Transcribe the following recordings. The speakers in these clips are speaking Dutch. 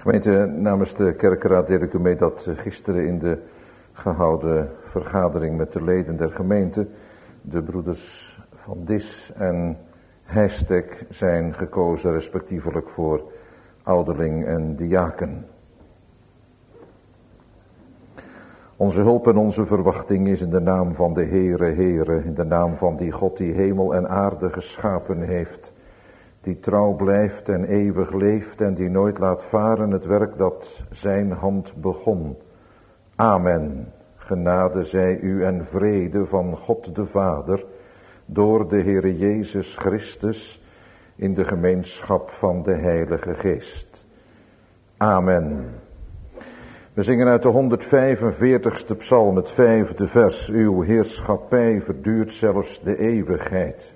Gemeente, namens de kerkenraad deel ik u mee dat gisteren in de gehouden vergadering met de leden der gemeente de broeders van Dis en Heistek zijn gekozen respectievelijk voor ouderling en diaken. Onze hulp en onze verwachting is in de naam van de Heere, in de naam van die God die hemel en aarde geschapen heeft, die trouw blijft en eeuwig leeft en die nooit laat varen het werk dat zijn hand begon. Amen. Genade zij u en vrede van God de Vader, door de Heere Jezus Christus, in de gemeenschap van de Heilige Geest. Amen. We zingen uit de 145ste psalm, het 5e vers. Uw heerschappij verduurt zelfs de eeuwigheid.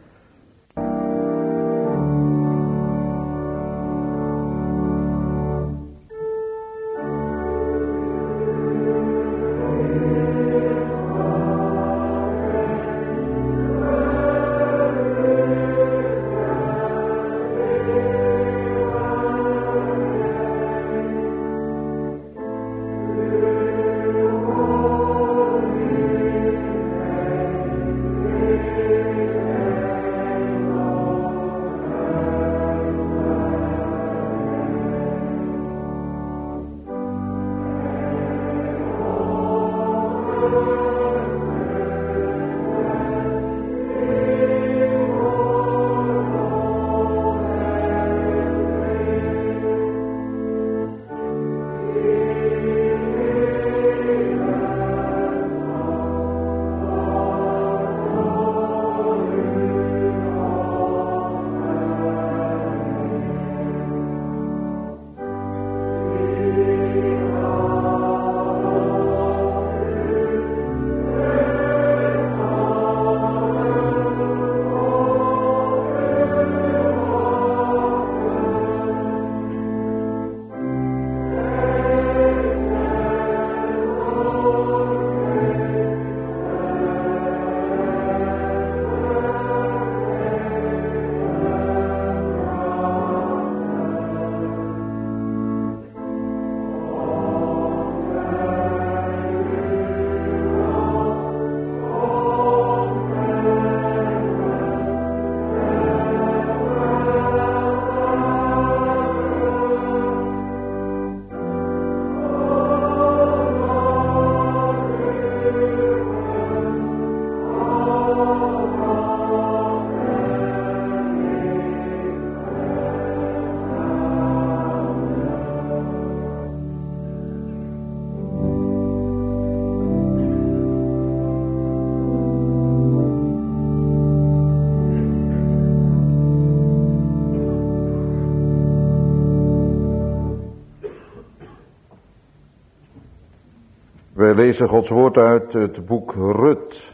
Wij lezen Gods woord uit het boek Rut.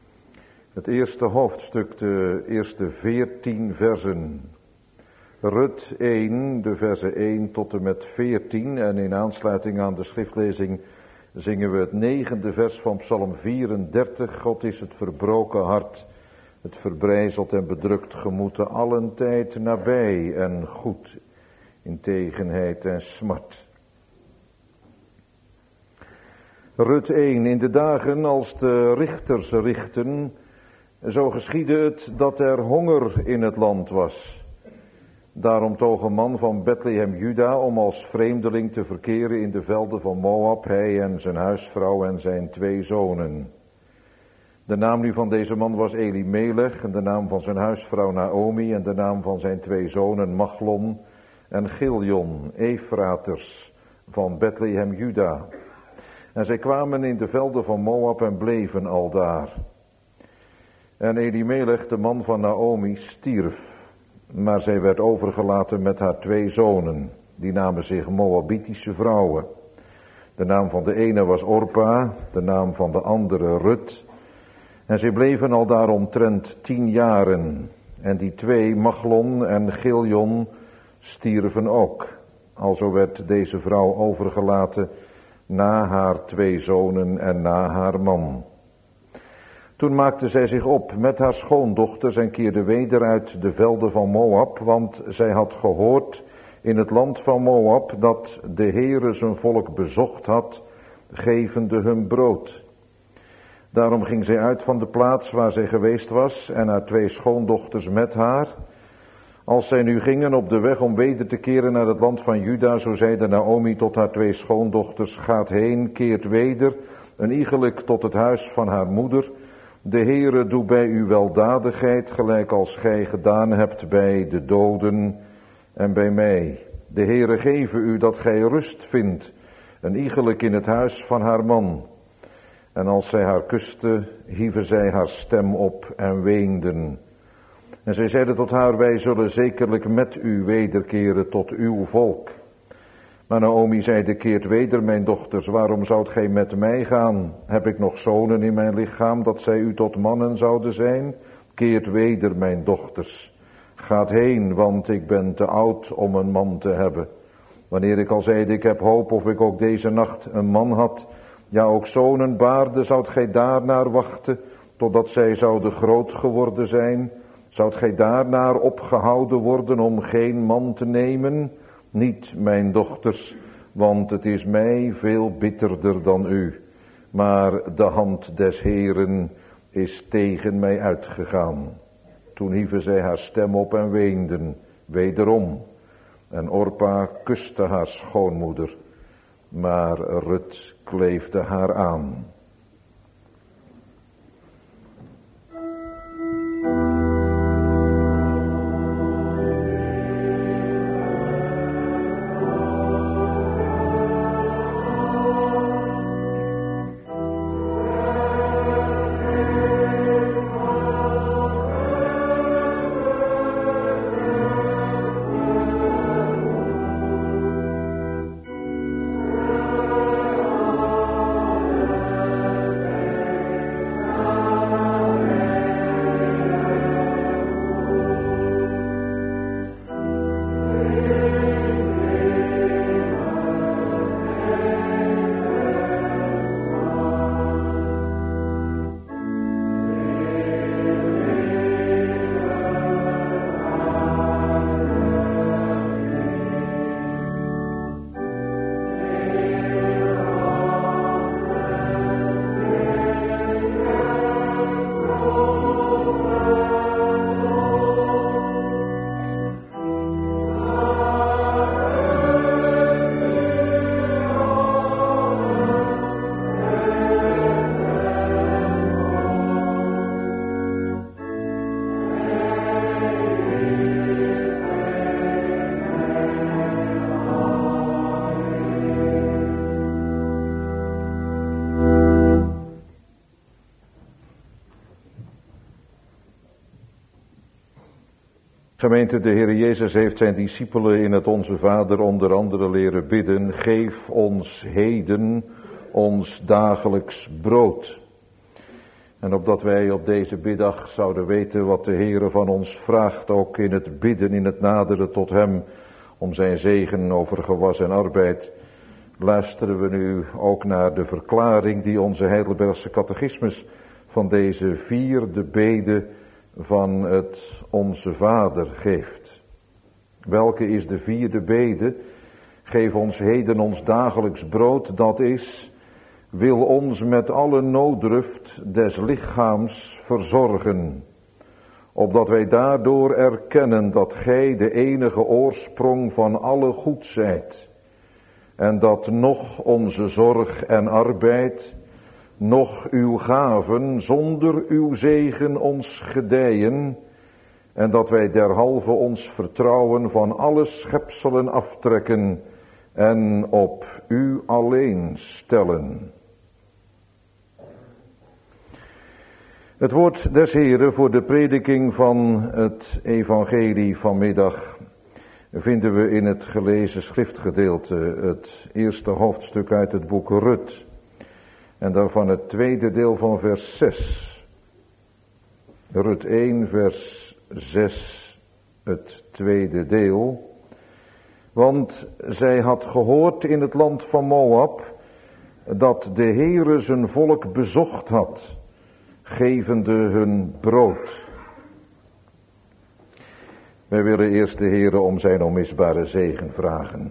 Het eerste hoofdstuk, de eerste 14 versen. Rut 1, de versen 1 tot en met 14. En in aansluiting aan de schriftlezing zingen we het 9e vers van Psalm 34. God is het verbroken hart, het verbrijzeld en bedrukt gemoed, allen tijd nabij en goed, in tegenheid en smart. Rut 1, in de dagen als de richters richten, zo geschiedde het dat er honger in het land was. Daarom toog een man van Bethlehem Juda om als vreemdeling te verkeren in de velden van Moab, hij en zijn huisvrouw en zijn 2 zonen. De naam nu van deze man was Elimelech en de naam van zijn huisvrouw Naomi en de naam van zijn 2 zonen Machlon en Giljon, Efraters van Bethlehem Juda. En zij kwamen in de velden van Moab en bleven aldaar. En Elimelech, de man van Naomi, stierf, maar zij werd overgelaten met haar 2 zonen. Die namen zich Moabitische vrouwen. De naam van de ene was Orpa, de naam van de andere Rut. En zij bleven aldaar omtrent 10 jaren. En die 2, Machlon en Giljon, stierven ook. Alzo werd deze vrouw overgelaten na haar 2 zonen en na haar man. Toen maakte zij zich op met haar schoondochters en keerde weder uit de velden van Moab, want zij had gehoord in het land van Moab, dat de Heere zijn volk bezocht had, gevende hun brood. Daarom ging zij uit van de plaats waar zij geweest was en haar 2 schoondochters met haar. Als zij nu gingen op de weg om weder te keren naar het land van Juda, zo zeide Naomi tot haar 2 schoondochters, gaat heen, keert weder, een iegelijk tot het huis van haar moeder. De Heere doe bij u weldadigheid, gelijk als gij gedaan hebt bij de doden en bij mij. De Heere geve u dat gij rust vindt, een iegelijk in het huis van haar man. En als zij haar kuste, hieven zij haar stem op en weenden. En zij zeiden tot haar, wij zullen zekerlijk met u wederkeren tot uw volk. Maar Naomi zeide, keert weder, mijn dochters, waarom zoudt gij met mij gaan? Heb ik nog zonen in mijn lichaam, dat zij u tot mannen zouden zijn? Keert weder, mijn dochters. Gaat heen, want ik ben te oud om een man te hebben. Wanneer ik al zeide, ik heb hoop of ik ook deze nacht een man had, ja ook zonen baarde, zoudt gij daarnaar wachten, totdat zij zouden groot geworden zijn? Zoudt gij daarnaar opgehouden worden om geen man te nemen? Niet, mijn dochters, want het is mij veel bitterder dan u. Maar de hand des Heeren is tegen mij uitgegaan. Toen hieven zij haar stem op en weenden, wederom. En Orpa kuste haar schoonmoeder, maar Rut kleefde haar aan. Gemeente, de Heer Jezus heeft zijn discipelen in het Onze Vader onder andere leren bidden. Geef ons heden ons dagelijks brood. En opdat wij op deze biddag zouden weten wat de Heer van ons vraagt, ook in het bidden, in het naderen tot hem, om zijn zegen over gewas en arbeid, luisteren we nu ook naar de verklaring die onze Heidelbergse catechismus van deze 4e bede van het Onze Vader geeft. Welke is de 4e bede? Geef ons heden ons dagelijks brood, dat is, wil ons met alle nooddruft des lichaams verzorgen, opdat wij daardoor erkennen dat gij de enige oorsprong van alle goed zijt, en dat noch onze zorg en arbeid, noch uw gaven zonder uw zegen ons gedijen, en dat wij derhalve ons vertrouwen van alle schepselen aftrekken en op u alleen stellen. Het woord des Heren voor de prediking van het evangelie vanmiddag vinden we in het gelezen schriftgedeelte, het eerste hoofdstuk uit het boek Rut. En daarvan het tweede deel van vers 6. Rut 1 vers 6, het tweede deel. Want zij had gehoord in het land van Moab dat de Heere zijn volk bezocht had, gevende hun brood. Wij willen eerst de Heere om zijn onmisbare zegen vragen.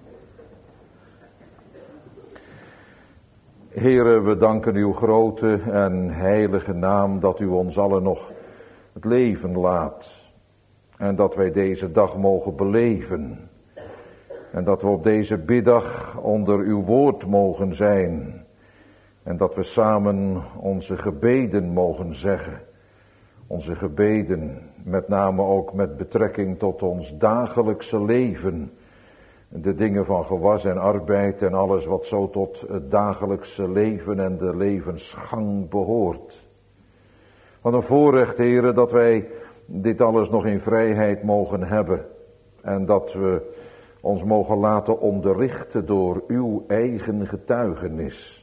Heere, we danken uw grote en heilige naam dat u ons allen nog het leven laat. En dat wij deze dag mogen beleven. En dat we op deze biddag onder uw woord mogen zijn. En dat we samen onze gebeden mogen zeggen. Onze gebeden, met name ook met betrekking tot ons dagelijkse leven. De dingen van gewas en arbeid en alles wat zo tot het dagelijkse leven en de levensgang behoort. Wat een voorrecht, Heere, dat wij dit alles nog in vrijheid mogen hebben. En dat we ons mogen laten onderrichten door uw eigen getuigenis.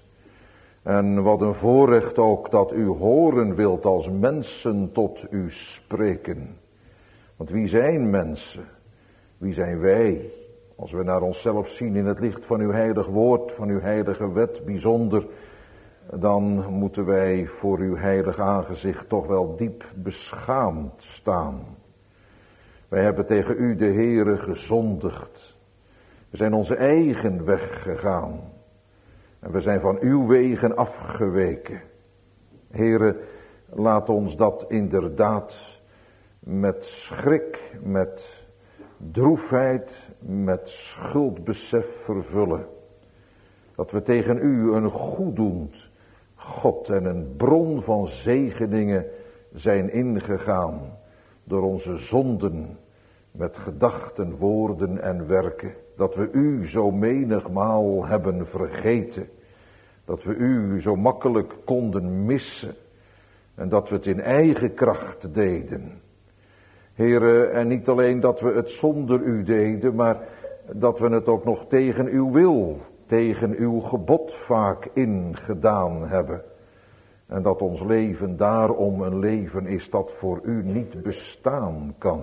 En wat een voorrecht ook dat u horen wilt als mensen tot u spreken. Want wie zijn mensen? Wie zijn wij? Als we naar onszelf zien in het licht van uw heilig woord, van uw heilige wet bijzonder, dan moeten wij voor uw heilig aangezicht toch wel diep beschaamd staan. Wij hebben tegen u, de Heere, gezondigd. We zijn onze eigen weg gegaan. En we zijn van uw wegen afgeweken. Heere, laat ons dat inderdaad met schrik, met droefheid, met schuldbesef vervullen. Dat we tegen u een goeddoend God en een bron van zegeningen zijn ingegaan door onze zonden met gedachten, woorden en werken. Dat we u zo menigmaal hebben vergeten. Dat we u zo makkelijk konden missen. En dat we het in eigen kracht deden. Heere, en niet alleen dat we het zonder u deden, maar dat we het ook nog tegen uw wil, tegen uw gebod vaak ingedaan hebben. En dat ons leven daarom een leven is dat voor u niet bestaan kan.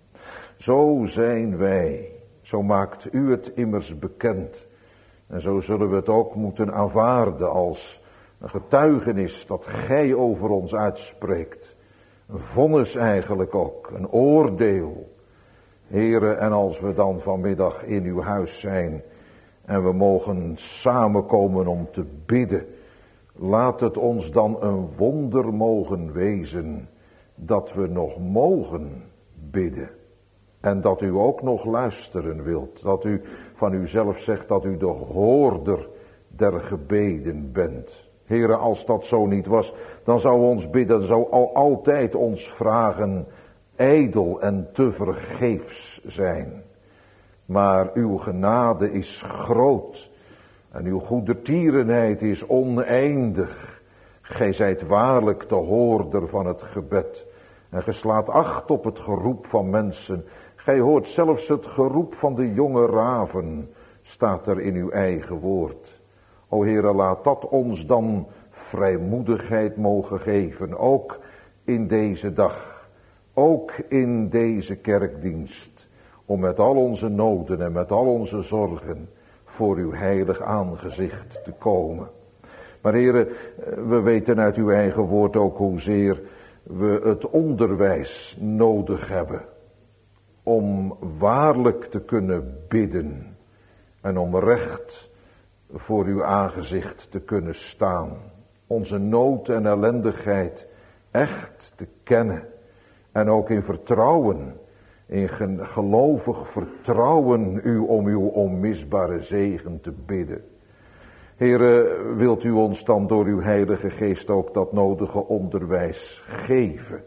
Zo zijn wij. Zo maakt u het immers bekend. En zo zullen we het ook moeten aanvaarden als een getuigenis dat gij over ons uitspreekt. Een vonnis eigenlijk ook, een oordeel. Heere, en als we dan vanmiddag in uw huis zijn en we mogen samenkomen om te bidden, laat het ons dan een wonder mogen wezen dat we nog mogen bidden. En dat u ook nog luisteren wilt. Dat u van uzelf zegt dat u de hoorder der gebeden bent. Heere, als dat zo niet was, dan zou ons bidden, zou altijd ons vragen ijdel en tevergeefs zijn. Maar uw genade is groot en uw goedertierenheid is oneindig. Gij zijt waarlijk de hoorder van het gebed en ge slaat acht op het geroep van mensen. Gij hoort zelfs het geroep van de jonge raven, staat er in uw eigen woord. O Heere, laat dat ons dan vrijmoedigheid mogen geven, ook in deze dag, ook in deze kerkdienst, om met al onze noden en met al onze zorgen voor uw heilig aangezicht te komen. Maar Heere, we weten uit uw eigen woord ook hoezeer we het onderwijs nodig hebben om waarlijk te kunnen bidden en om recht voor uw aangezicht te kunnen staan. Onze nood en ellendigheid echt te kennen en ook in vertrouwen, in gelovig vertrouwen u om uw onmisbare zegen te bidden. Heere, wilt u ons dan door uw heilige geest ook dat nodige onderwijs geven?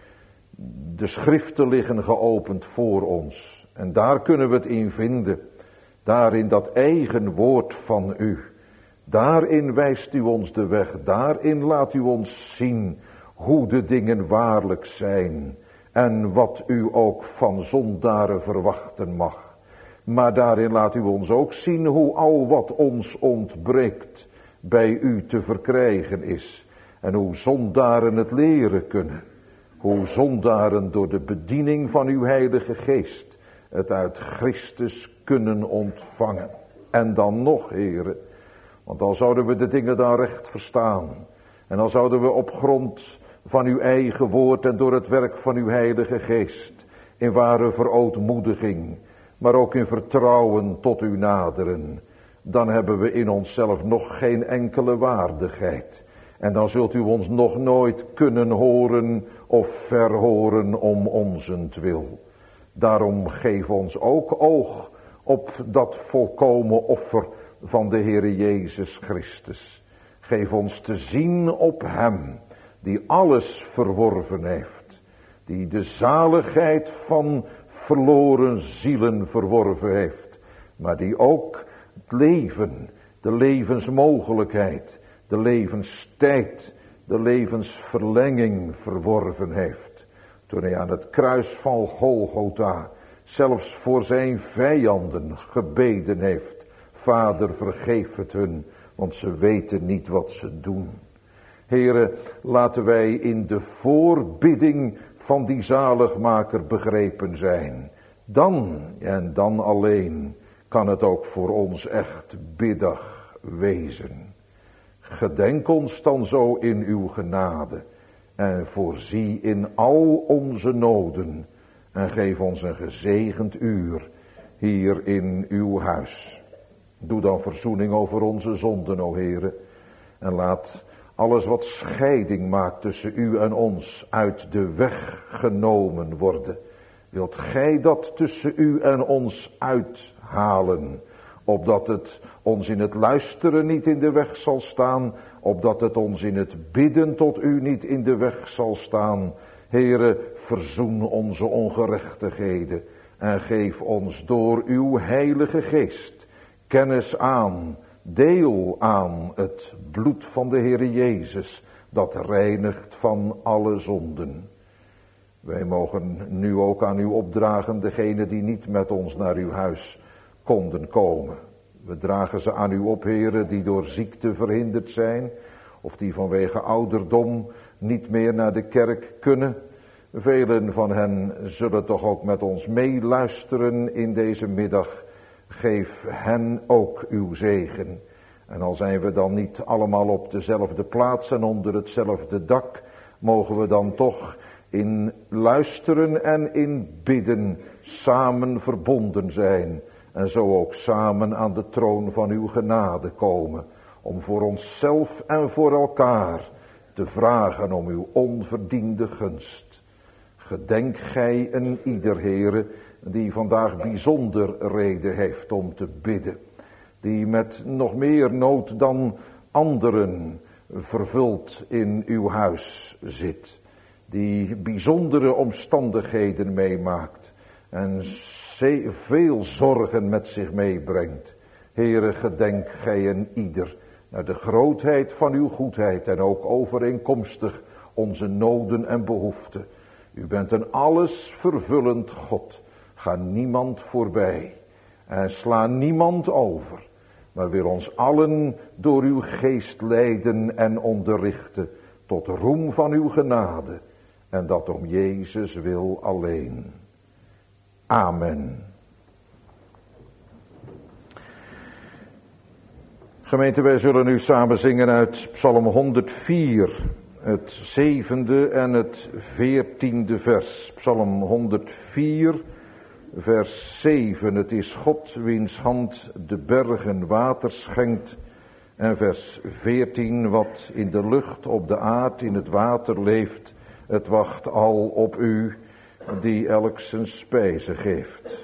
De schriften liggen geopend voor ons en daar kunnen we het in vinden. Daarin dat eigen woord van u. Daarin wijst u ons de weg. Daarin laat u ons zien hoe de dingen waarlijk zijn. En wat u ook van zondaren verwachten mag. Maar daarin laat u ons ook zien hoe al wat ons ontbreekt bij u te verkrijgen is. En hoe zondaren het leren kunnen. Hoe zondaren door de bediening van uw heilige geest het uit Christus kunnen ontvangen. En dan nog, Heere, want al zouden we de dingen dan recht verstaan. En dan zouden we op grond van uw eigen woord en door het werk van uw heilige geest in ware verootmoediging, maar ook in vertrouwen tot u naderen, dan hebben we in onszelf nog geen enkele waardigheid. En dan zult u ons nog nooit kunnen horen of verhoren om onzentwil. Daarom geef ons ook oog op dat volkomen offer van de Heere Jezus Christus. Geef ons te zien op hem, die alles verworven heeft. Die de zaligheid van verloren zielen verworven heeft. Maar die ook het leven, de levensmogelijkheid, de levenstijd, de levensverlenging verworven heeft. Toen hij aan het kruis van Golgotha zelfs voor zijn vijanden gebeden heeft. Vader, vergeef het hun, want ze weten niet wat ze doen. Here, laten wij in de voorbidding van die zaligmaker begrepen zijn. Dan en dan alleen kan het ook voor ons echt biddag wezen. Gedenk ons dan zo in uw genade en voorzie in al onze noden en geef ons een gezegend uur hier in uw huis. Doe dan verzoening over onze zonden, o Heere, en laat alles wat scheiding maakt tussen u en ons uit de weg genomen worden. Wilt gij dat tussen u en ons uithalen, opdat het ons in het luisteren niet in de weg zal staan, opdat het ons in het bidden tot u niet in de weg zal staan. Heere, verzoen onze ongerechtigheden en geef ons door uw heilige geest kennis aan, deel aan het bloed van de Heere Jezus, dat reinigt van alle zonden. Wij mogen nu ook aan u opdragen degenen die niet met ons naar uw huis konden komen. We dragen ze aan u op, Heere, die door ziekte verhinderd zijn, of die vanwege ouderdom niet meer naar de kerk kunnen. Velen van hen zullen toch ook met ons meeluisteren in deze middag. Geef hen ook uw zegen. En al zijn we dan niet allemaal op dezelfde plaats en onder hetzelfde dak, mogen we dan toch in luisteren en in bidden samen verbonden zijn. En zo ook samen aan de troon van uw genade komen. Om voor onszelf en voor elkaar te vragen om uw onverdiende gunst. Gedenk gij een ieder, Heere, die vandaag bijzonder reden heeft om te bidden. Die met nog meer nood dan anderen vervuld in uw huis zit. Die bijzondere omstandigheden meemaakt. En veel zorgen met zich meebrengt. Heere, gedenk gij een ieder naar de grootheid van uw goedheid en ook overeenkomstig onze noden en behoeften. U bent een alles vervullend God. Ga niemand voorbij en sla niemand over, maar wil ons allen door uw geest leiden en onderrichten tot roem van uw genade en dat om Jezus wil alleen. Amen. Gemeente, wij zullen nu samen zingen uit Psalm 104, het 7e en het 14e vers. Psalm 104, vers 7. Het is God wiens hand de bergen water schenkt. En vers 14, wat in de lucht, op de aard, in het water leeft. Het wacht al op u, die elk zijn spijze geeft.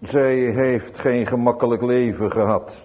Zij heeft geen gemakkelijk leven gehad.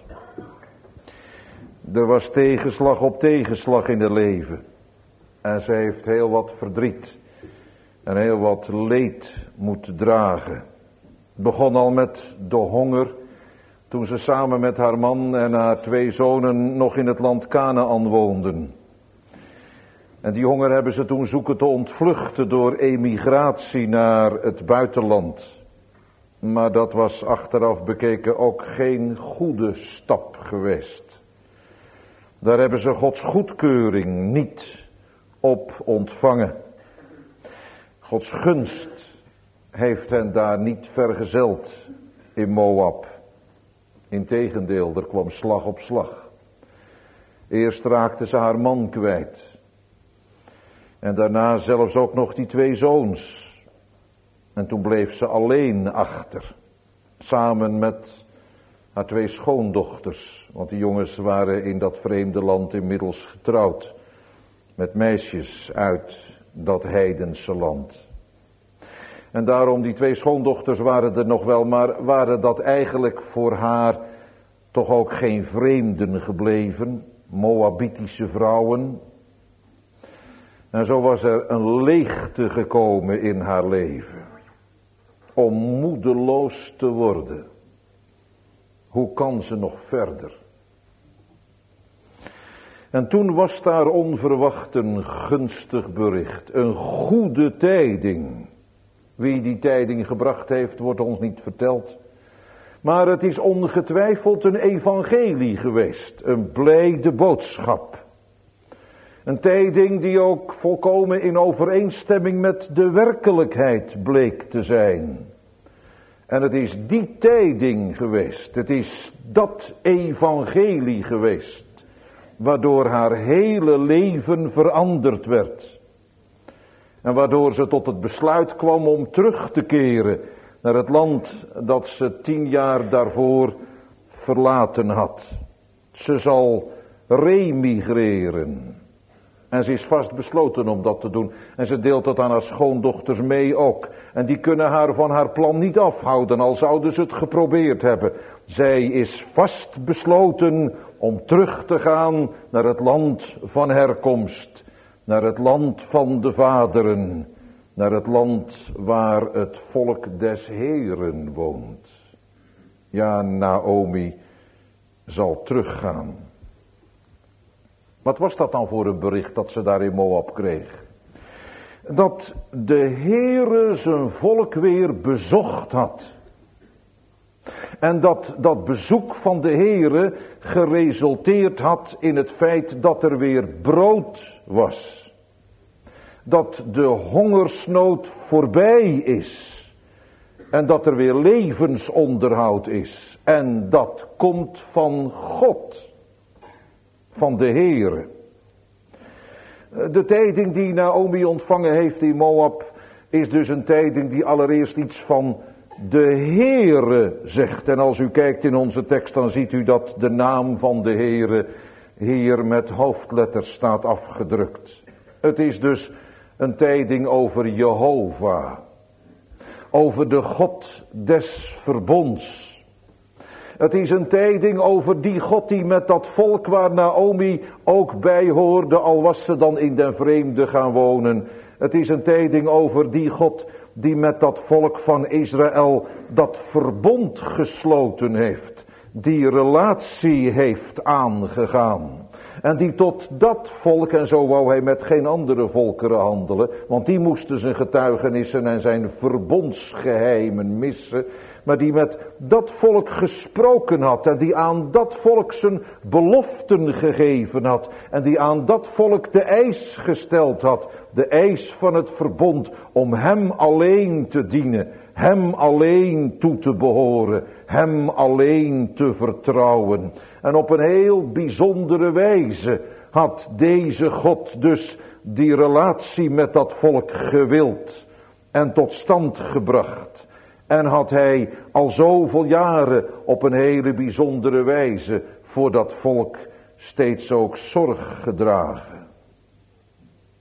Er was tegenslag op tegenslag in het leven. En zij heeft heel wat verdriet en heel wat leed moeten dragen. Het begon al met de honger toen ze samen met haar man en haar 2 zonen nog in het land Kanaan woonden. En die honger hebben ze toen zoeken te ontvluchten door emigratie naar het buitenland. Maar dat was achteraf bekeken ook geen goede stap geweest. Daar hebben ze Gods goedkeuring niet op ontvangen. Gods gunst heeft hen daar niet vergezeld in Moab. Integendeel, er kwam slag op slag. Eerst raakte ze haar man kwijt. En daarna zelfs ook nog die 2 zoons. En toen bleef ze alleen achter. Samen met haar 2 schoondochters. Want die jongens waren in dat vreemde land inmiddels getrouwd. Met meisjes uit dat heidense land. En daarom die 2 schoondochters waren er nog wel. Maar waren dat eigenlijk voor haar toch ook geen vreemden gebleven. Moabitische vrouwen. En zo was er een leegte gekomen in haar leven. Om moedeloos te worden. Hoe kan ze nog verder? En toen was daar onverwacht een gunstig bericht. Een goede tijding. Wie die tijding gebracht heeft, wordt ons niet verteld. Maar het is ongetwijfeld een evangelie geweest. Een blijde boodschap. Een tijding die ook volkomen in overeenstemming met de werkelijkheid bleek te zijn. En het is die tijding geweest, het is dat evangelie geweest, waardoor haar hele leven veranderd werd. En waardoor ze tot het besluit kwam om terug te keren naar het land dat ze 10 jaar daarvoor verlaten had. Ze zal remigreren. En ze is vast besloten om dat te doen. En ze deelt dat aan haar schoondochters mee ook. En die kunnen haar van haar plan niet afhouden, al zouden ze het geprobeerd hebben. Zij is vast besloten om terug te gaan naar het land van herkomst. Naar het land van de vaderen. Naar het land waar het volk des Heeren woont. Ja, Naomi zal teruggaan. Wat was dat dan voor een bericht dat ze daar in Moab kreeg? Dat de Heere zijn volk weer bezocht had. En dat bezoek van de Heere geresulteerd had in het feit dat er weer brood was. Dat de hongersnood voorbij is. En dat er weer levensonderhoud is. En dat komt van God. Van de Heere. De tijding die Naomi ontvangen heeft in Moab is dus een tijding die allereerst iets van de Heere zegt. En als u kijkt in onze tekst, dan ziet u dat de naam van de Heere hier met hoofdletters staat afgedrukt. Het is dus een tijding over Jehovah. Over de God des verbonds. Het is een tijding over die God die met dat volk waar Naomi ook bij hoorde, al was ze dan in den vreemde gaan wonen. Het is een tijding over die God die met dat volk van Israël dat verbond gesloten heeft. Die relatie heeft aangegaan. En die tot dat volk, en zo wou hij met geen andere volkeren handelen, want die moesten zijn getuigenissen en zijn verbondsgeheimen missen, maar die met dat volk gesproken had en die aan dat volk zijn beloften gegeven had en die aan dat volk de eis gesteld had, de eis van het verbond om hem alleen te dienen, hem alleen toe te behoren, hem alleen te vertrouwen. En op een heel bijzondere wijze had deze God dus die relatie met dat volk gewild en tot stand gebracht. En had hij al zoveel jaren op een hele bijzondere wijze voor dat volk steeds ook zorg gedragen.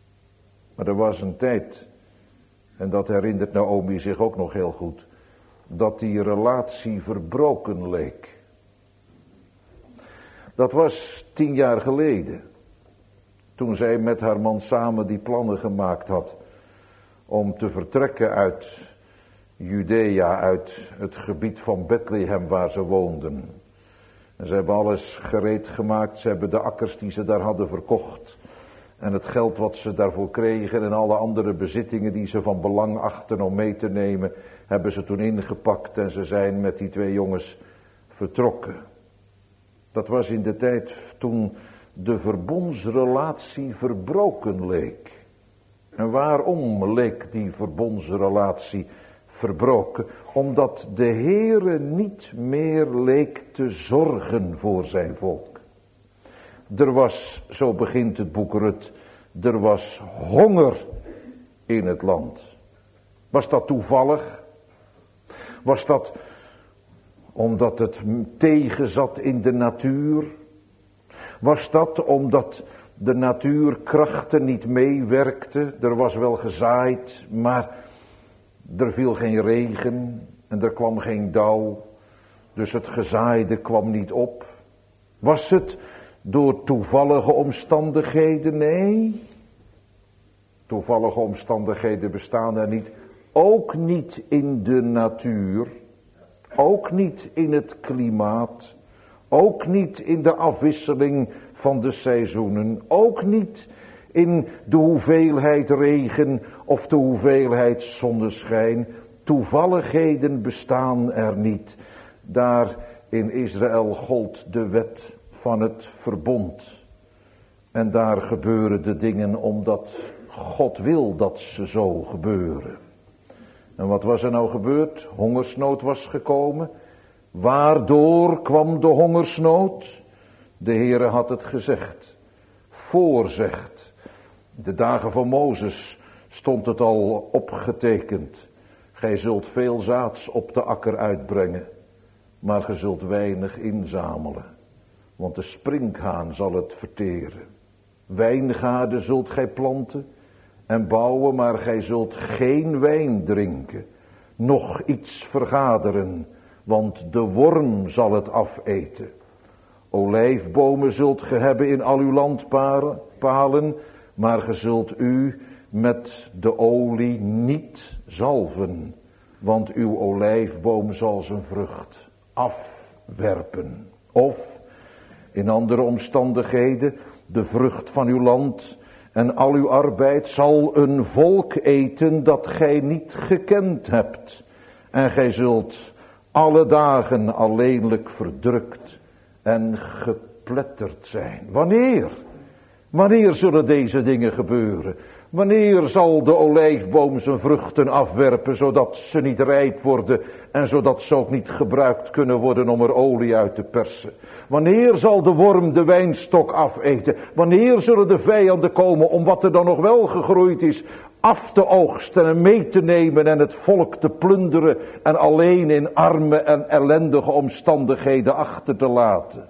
Maar er was een tijd, en dat herinnert Naomi zich ook nog heel goed, dat die relatie verbroken leek. Dat was 10 jaar geleden, toen zij met haar man samen die plannen gemaakt had om te vertrekken uit Judea, uit het gebied van Bethlehem waar ze woonden. En ze hebben alles gereed gemaakt, ze hebben de akkers die ze daar hadden verkocht en het geld wat ze daarvoor kregen en alle andere bezittingen die ze van belang achten om mee te nemen, hebben ze toen ingepakt en ze zijn met die 2 jongens vertrokken. Dat was in de tijd toen de verbondsrelatie verbroken leek. En waarom leek die verbondsrelatie verbroken? Omdat de Heere niet meer leek te zorgen voor zijn volk. Er was, zo begint het boek Rut, er was honger in het land. Was dat toevallig? Was dat omdat het tegenzat in de natuur? Was dat omdat de natuurkrachten niet meewerkten? Er was wel gezaaid, maar er viel geen regen en er kwam geen dauw. Dus het gezaaide kwam niet op. Was het door toevallige omstandigheden? Nee. Toevallige omstandigheden bestaan er niet. Ook niet in de natuur. Ook niet in het klimaat. Ook niet in de afwisseling van de seizoenen. Ook niet in de hoeveelheid regen of de hoeveelheid zonneschijn. Toevalligheden bestaan er niet. Daar in Israël gold de wet van het verbond. En daar gebeuren de dingen omdat God wil dat ze zo gebeuren. En wat was er nou gebeurd? Hongersnood was gekomen. Waardoor kwam de hongersnood? De Heere had het gezegd. Voorzegd. De dagen van Mozes stond het al opgetekend. Gij zult veel zaads op de akker uitbrengen, maar gij zult weinig inzamelen. Want de sprinkhaan zal het verteren. Wijngaarden zult gij planten en bouwen, maar gij zult geen wijn drinken. Nog iets vergaderen, want de worm zal het afeten. Olijfbomen zult ge hebben in al uw landpalen, maar ge zult u met de olie niet zalven, want uw olijfboom zal zijn vrucht afwerpen. Of, in andere omstandigheden, de vrucht van uw land en al uw arbeid zal een volk eten dat gij niet gekend hebt. En gij zult alle dagen alleenlijk verdrukt en gepletterd zijn. Wanneer? Wanneer zullen deze dingen gebeuren? Wanneer zal de olijfboom zijn vruchten afwerpen, zodat ze niet rijp worden en zodat ze ook niet gebruikt kunnen worden om er olie uit te persen? Wanneer zal de worm de wijnstok afeten? Wanneer zullen de vijanden komen om wat er dan nog wel gegroeid is af te oogsten en mee te nemen en het volk te plunderen en alleen in arme en ellendige omstandigheden achter te laten?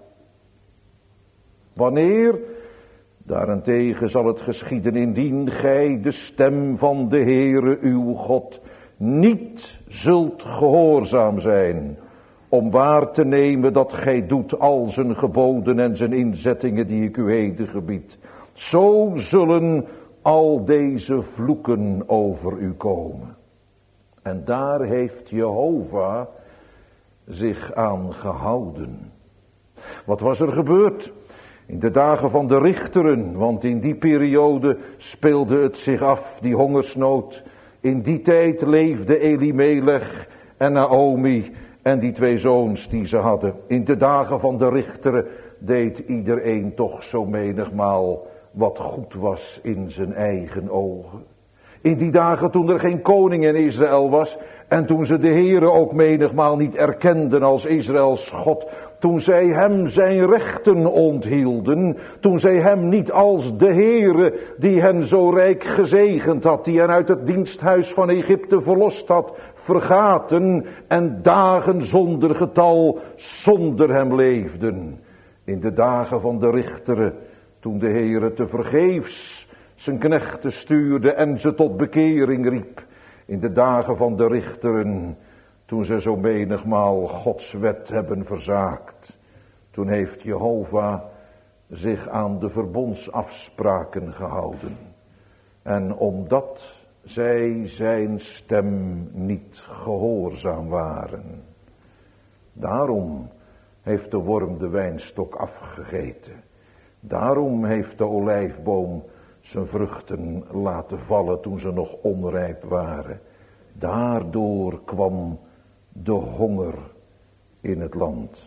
Wanneer? Daarentegen zal het geschieden indien gij de stem van de Heere uw God niet zult gehoorzaam zijn, om waar te nemen dat gij doet al zijn geboden en zijn inzettingen die ik u heden gebied. Zo zullen al deze vloeken over u komen. En daar heeft Jehovah zich aan gehouden. Wat was er gebeurd? In de dagen van de richteren, want in die periode speelde het zich af, die hongersnood. In die tijd leefde Elimelech en Naomi en die 2 zoons die ze hadden. In de dagen van de richteren deed iedereen toch zo menigmaal wat goed was in zijn eigen ogen. In die dagen toen er geen koning in Israël was en toen ze de Heere ook menigmaal niet erkenden als Israëls God, toen zij hem zijn rechten onthielden, toen zij hem niet als de Heere die hen zo rijk gezegend had, die hen uit het diensthuis van Egypte verlost had, vergaten en dagen zonder getal zonder hem leefden. In de dagen van de richteren, toen de Heere tevergeefs zijn knechten stuurde en ze tot bekering riep. In de dagen van de richteren, toen ze zo menigmaal Gods wet hebben verzaakt. Toen heeft Jehovah zich aan de verbondsafspraken gehouden. En omdat zij zijn stem niet gehoorzaam waren. Daarom heeft de worm de wijnstok afgegeten. Daarom heeft de olijfboom zijn vruchten laten vallen toen ze nog onrijp waren. Daardoor kwam de honger in het land.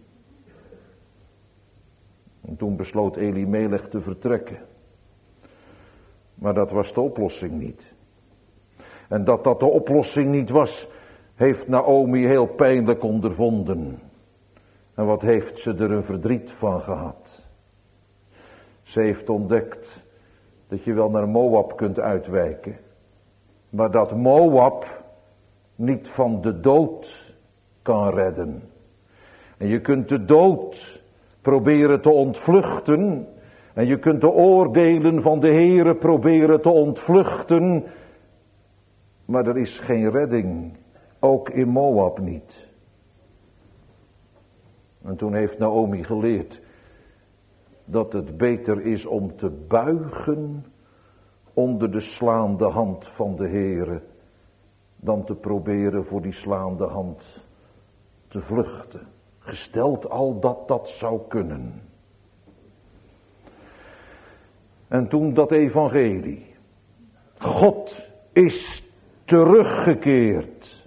En toen besloot Elimelech te vertrekken. Maar dat was de oplossing niet. En dat de oplossing niet was, heeft Naomi heel pijnlijk ondervonden. En wat heeft ze er een verdriet van gehad. Ze heeft ontdekt dat je wel naar Moab kunt uitwijken. Maar dat Moab niet van de dood kan redden. En je kunt de dood proberen te ontvluchten. En je kunt de oordelen van de Heere proberen te ontvluchten. Maar er is geen redding. Ook in Moab niet. En toen heeft Naomi geleerd dat het beter is om te buigen onder de slaande hand van de Heere, dan te proberen voor die slaande hand te vluchten. Gesteld al dat zou kunnen. En toen dat evangelie. God is teruggekeerd.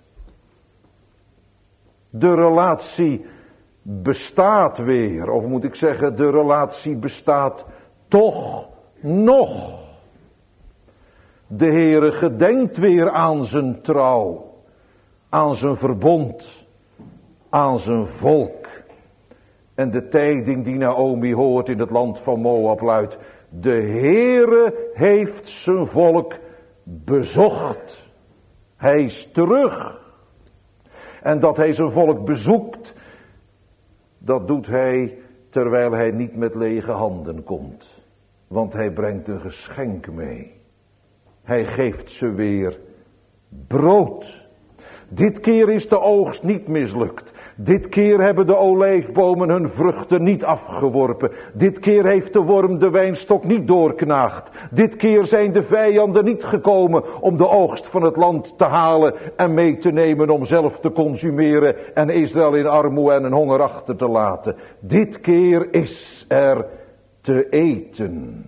De relatie bestaat weer. Of moet ik zeggen, de relatie bestaat toch nog. De Heere gedenkt weer aan zijn trouw. Aan zijn verbond. Aan zijn volk. En de tijding die Naomi hoort in het land van Moab luidt: de Heere heeft zijn volk bezocht. Hij is terug. En dat hij zijn volk bezoekt, dat doet hij terwijl hij niet met lege handen komt. Want hij brengt een geschenk mee. Hij geeft ze weer brood. Dit keer is de oogst niet mislukt. Dit keer hebben de olijfbomen hun vruchten niet afgeworpen. Dit keer heeft de worm de wijnstok niet doorknaagd. Dit keer zijn de vijanden niet gekomen om de oogst van het land te halen en mee te nemen om zelf te consumeren en Israël in armoede en in honger achter te laten. Dit keer is er te eten.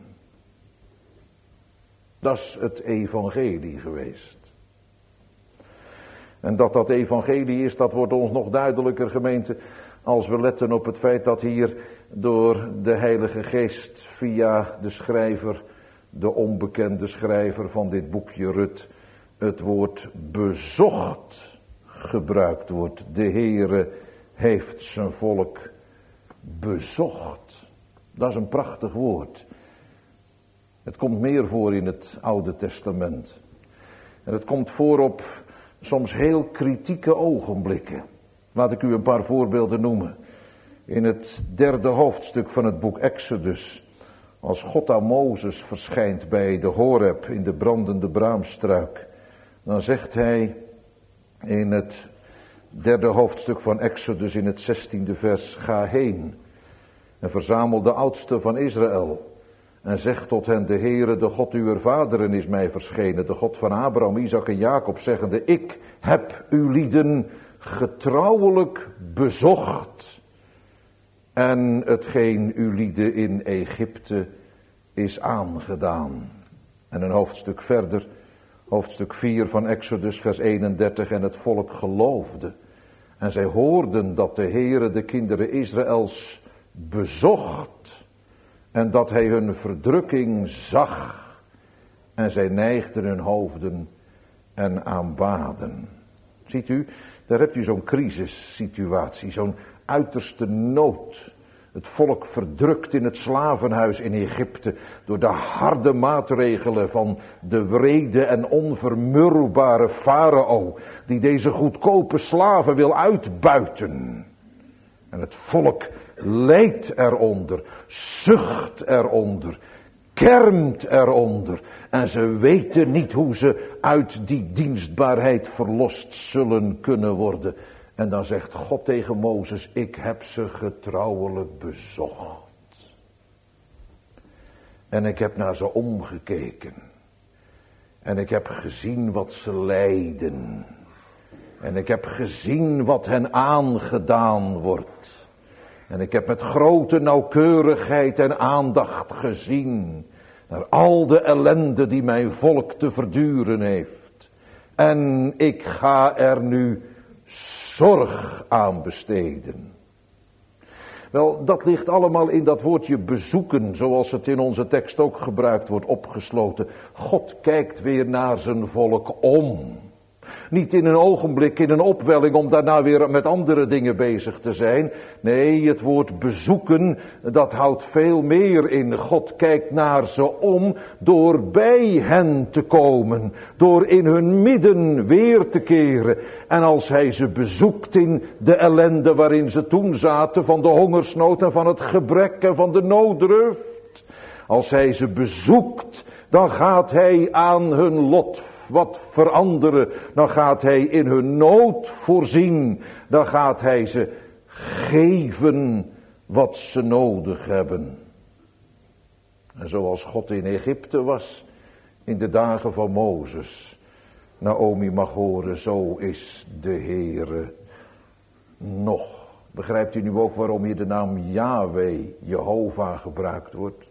Dat is het evangelie geweest. En dat evangelie is, dat wordt ons nog duidelijker, gemeente, als we letten op het feit dat hier door de Heilige Geest via de schrijver, de onbekende schrijver van dit boekje Rut, het woord bezocht gebruikt wordt. De Heere heeft zijn volk bezocht. Dat is een prachtig woord. Het komt meer voor in het Oude Testament. En het komt voor op soms heel kritieke ogenblikken. Laat ik u een paar voorbeelden noemen. In het 3e hoofdstuk van het boek Exodus, als God aan Mozes verschijnt bij de Horeb in de brandende braamstruik, dan zegt hij in het 3e hoofdstuk van Exodus in het 16e vers: ga heen en verzamel de oudsten van Israël en zeg tot hen: de Heere, de God uwer vaderen is mij verschenen, de God van Abraham, Isaac en Jacob, zeggende: ik heb uw lieden getrouwelijk bezocht en hetgeen uw lieden in Egypte is aangedaan. En een hoofdstuk verder, hoofdstuk 4 van Exodus vers 31: en het volk geloofde en zij hoorden dat de Heere de kinderen Israëls bezocht en dat hij hun verdrukking zag en zij neigden hun hoofden en aanbaden. Ziet u, daar hebt u zo'n crisissituatie, zo'n uiterste nood. Het volk verdrukt in het slavenhuis in Egypte door de harde maatregelen van de wrede en onvermurbare farao, die deze goedkope slaven wil uitbuiten. En het volk lijdt eronder, zucht eronder, kermt eronder. En ze weten niet hoe ze uit die dienstbaarheid verlost zullen kunnen worden. En dan zegt God tegen Mozes, ik heb ze getrouwelijk bezocht. En ik heb naar ze omgekeken. En ik heb gezien wat ze lijden. En ik heb gezien wat hen aangedaan wordt. En ik heb met grote nauwkeurigheid en aandacht gezien naar al de ellende die mijn volk te verduren heeft. En ik ga er nu zorg aan besteden. Wel, dat ligt allemaal in dat woordje bezoeken, zoals het in onze tekst ook gebruikt wordt, opgesloten. God kijkt weer naar zijn volk om. Niet in een ogenblik, in een opwelling om daarna weer met andere dingen bezig te zijn. Nee, het woord bezoeken, dat houdt veel meer in. God kijkt naar ze om door bij hen te komen. Door in hun midden weer te keren. En als hij ze bezoekt in de ellende waarin ze toen zaten, van de hongersnood en van het gebrek en van de nooddruft. Als hij ze bezoekt, dan gaat hij aan hun lot wat veranderen. Dan gaat hij in hun nood voorzien. Dan gaat hij ze geven wat ze nodig hebben. En zoals God in Egypte was in de dagen van Mozes, Naomi mag horen, zo is de Heere nog. Begrijpt u nu ook waarom hier de naam Yahweh, Jehovah, gebruikt wordt?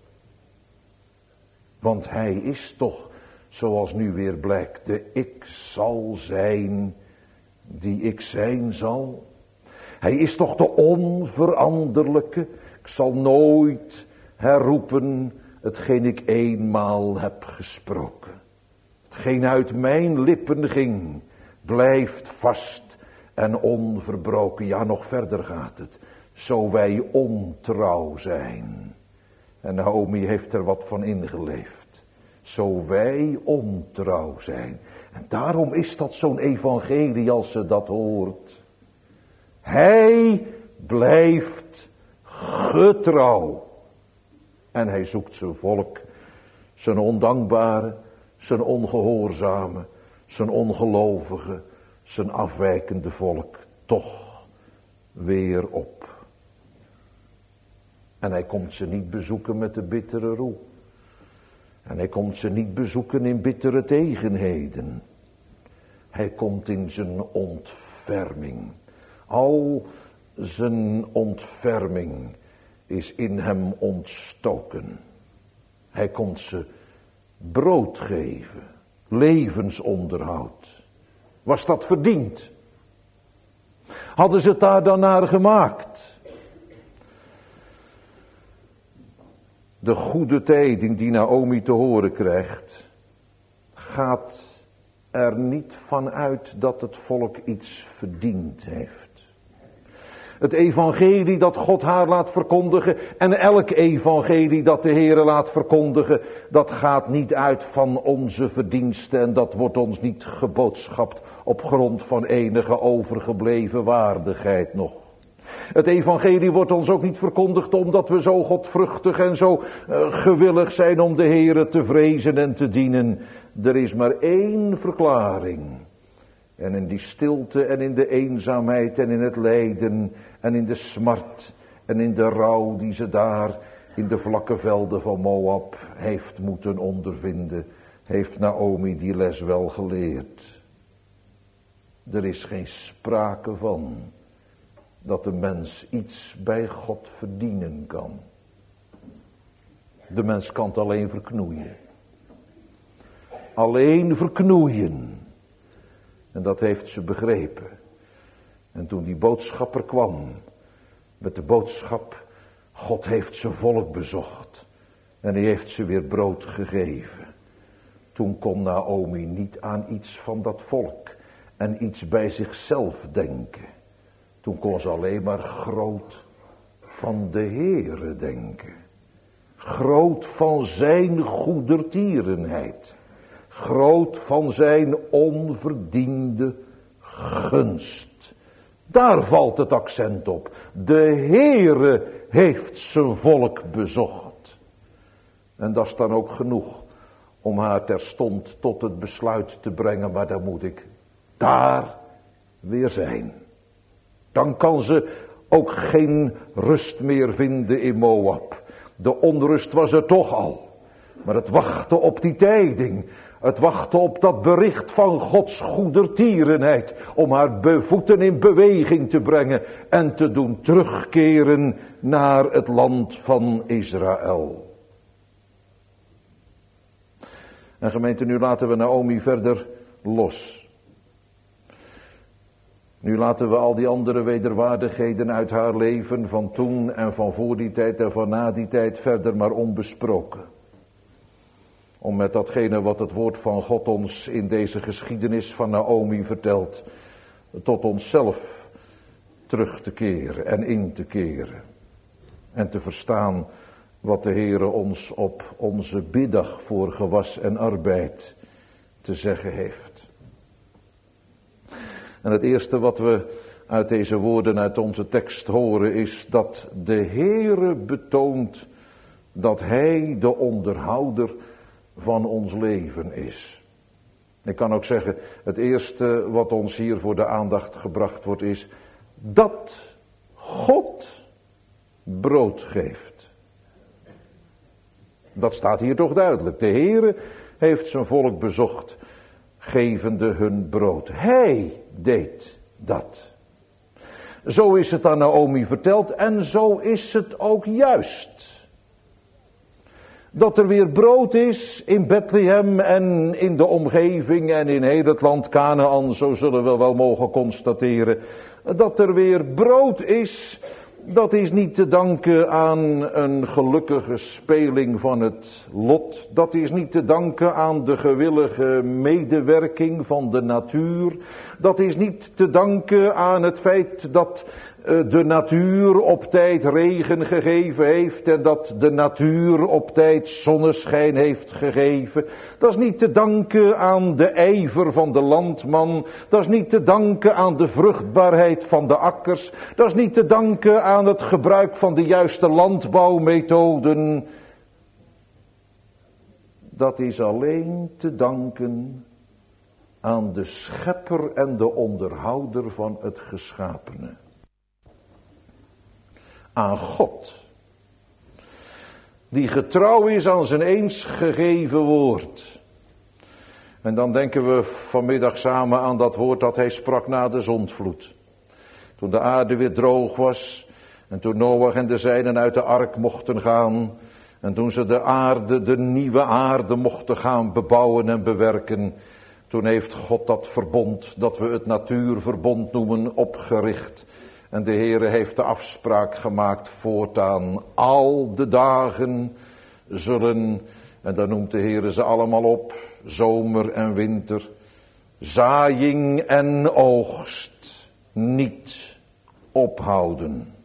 Want hij is toch, zoals nu weer blijkt, de ik zal zijn die ik zijn zal. Hij is toch de onveranderlijke. Ik zal nooit herroepen hetgeen ik eenmaal heb gesproken. Hetgeen uit mijn lippen ging, blijft vast en onverbroken. Ja, nog verder gaat het. Zo wij ontrouw zijn. En Naomi heeft er wat van ingeleefd. Zo wij ontrouw zijn. En daarom is dat zo'n evangelie als ze dat hoort. Hij blijft getrouw. En hij zoekt zijn volk, zijn ondankbare, zijn ongehoorzame, zijn ongelovige, zijn afwijkende volk toch weer op. En hij komt ze niet bezoeken met de bittere roe. En hij komt ze niet bezoeken in bittere tegenheden. Hij komt in zijn ontferming. Al zijn ontferming is in hem ontstoken. Hij komt ze brood geven, levensonderhoud. Was dat verdiend? Hadden ze het daar dan naar gemaakt? De goede tijding die Naomi te horen krijgt, gaat er niet van uit dat het volk iets verdiend heeft. Het evangelie dat God haar laat verkondigen en elk evangelie dat de Heere laat verkondigen, dat gaat niet uit van onze verdiensten en dat wordt ons niet geboodschapt op grond van enige overgebleven waardigheid nog. Het evangelie wordt ons ook niet verkondigd omdat we zo godvruchtig en zo gewillig zijn om de Heere te vrezen en te dienen. Er is maar één verklaring. En in die stilte en in de eenzaamheid en in het lijden en in de smart en in de rouw die ze daar in de vlakke velden van Moab heeft moeten ondervinden, heeft Naomi die les wel geleerd. Er is geen sprake van dat de mens iets bij God verdienen kan. De mens kan het alleen verknoeien. Alleen verknoeien. En dat heeft ze begrepen. En toen die boodschapper kwam met de boodschap, God heeft zijn volk bezocht. En hij heeft ze weer brood gegeven. Toen kon Naomi niet aan iets van dat volk en iets bij zichzelf denken. Toen kon ze alleen maar groot van de Heere denken. Groot van zijn goedertierenheid. Groot van zijn onverdiende gunst. Daar valt het accent op. De Heere heeft zijn volk bezocht. En dat is dan ook genoeg om haar terstond tot het besluit te brengen, maar dan moet ik daar weer zijn. Dan kan ze ook geen rust meer vinden in Moab. De onrust was er toch al. Maar het wachten op die tijding. Het wachten op dat bericht van Gods goedertierenheid. Om haar voeten in beweging te brengen. En te doen terugkeren naar het land van Israël. En gemeente, nu laten we Naomi verder los. Nu laten we al die andere wederwaardigheden uit haar leven van toen en van voor die tijd en van na die tijd verder maar onbesproken. Om met datgene wat het woord van God ons in deze geschiedenis van Naomi vertelt, tot onszelf terug te keren en in te keren. En te verstaan wat de Heere ons op onze biddag voor gewas en arbeid te zeggen heeft. En het eerste wat we uit deze woorden, uit onze tekst horen, is dat de Heere betoont dat Hij de onderhouder van ons leven is. Ik kan ook zeggen, het eerste wat ons hier voor de aandacht gebracht wordt is dat God brood geeft. Dat staat hier toch duidelijk. De Heere heeft zijn volk bezocht, gevende hun brood. Hij deed dat. Zo is het aan Naomi verteld en zo is het ook juist. Dat er weer brood is in Bethlehem en in de omgeving en in heel het land Kanaan, zo zullen we wel mogen constateren. Dat er weer brood is, dat is niet te danken aan een gelukkige speling van het lot. Dat is niet te danken aan de gewillige medewerking van de natuur. Dat is niet te danken aan het feit dat de natuur op tijd regen gegeven heeft en dat de natuur op tijd zonneschijn heeft gegeven. Dat is niet te danken aan de ijver van de landman. Dat is niet te danken aan de vruchtbaarheid van de akkers. Dat is niet te danken aan het gebruik van de juiste landbouwmethoden. Dat is alleen te danken aan de schepper en de onderhouder van het geschapene. Aan God, die getrouw is aan zijn eens gegeven woord. En dan denken we vanmiddag samen aan dat woord dat hij sprak na de zondvloed. Toen de aarde weer droog was en toen Noach en de zijnen uit de ark mochten gaan. En toen ze de nieuwe aarde mochten gaan bebouwen en bewerken. Toen heeft God dat verbond, dat we het natuurverbond noemen, opgericht. En de Heere heeft de afspraak gemaakt voortaan. Al de dagen zullen, en dan noemt de Heere ze allemaal op, zomer en winter, zaaiing en oogst niet ophouden.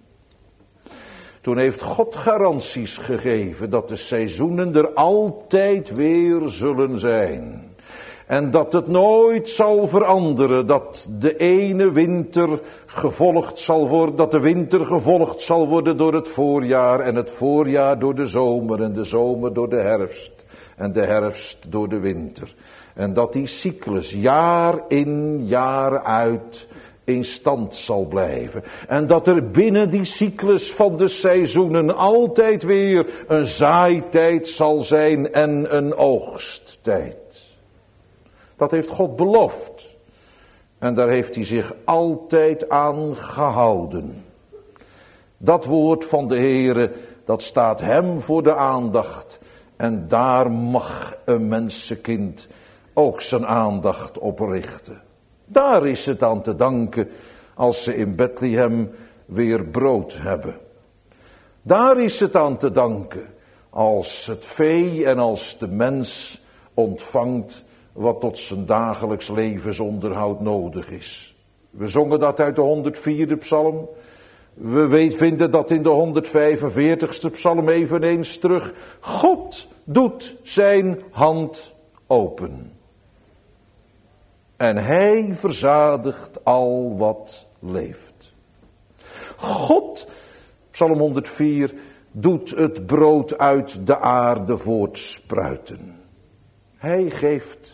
Toen heeft God garanties gegeven dat de seizoenen er altijd weer zullen zijn. En dat het nooit zal veranderen, dat de ene winter gevolgd zal worden, dat de winter gevolgd zal worden door het voorjaar en het voorjaar door de zomer en de zomer door de herfst en de herfst door de winter. En dat die cyclus jaar in jaar uit in stand zal blijven. En dat er binnen die cyclus van de seizoenen altijd weer een zaaitijd zal zijn en een oogsttijd. Dat heeft God beloofd. En daar heeft hij zich altijd aan gehouden. Dat woord van de Heere, dat staat hem voor de aandacht. En daar mag een mensenkind ook zijn aandacht op richten. Daar is het aan te danken als ze in Bethlehem weer brood hebben. Daar is het aan te danken als het vee en als de mens ontvangt wat tot zijn dagelijks levensonderhoud nodig is. We zongen dat uit de 104e psalm. We vinden dat in de 145e psalm eveneens terug. God doet zijn hand open. En hij verzadigt al wat leeft. God, psalm 104, doet het brood uit de aarde voortspruiten. Hij geeft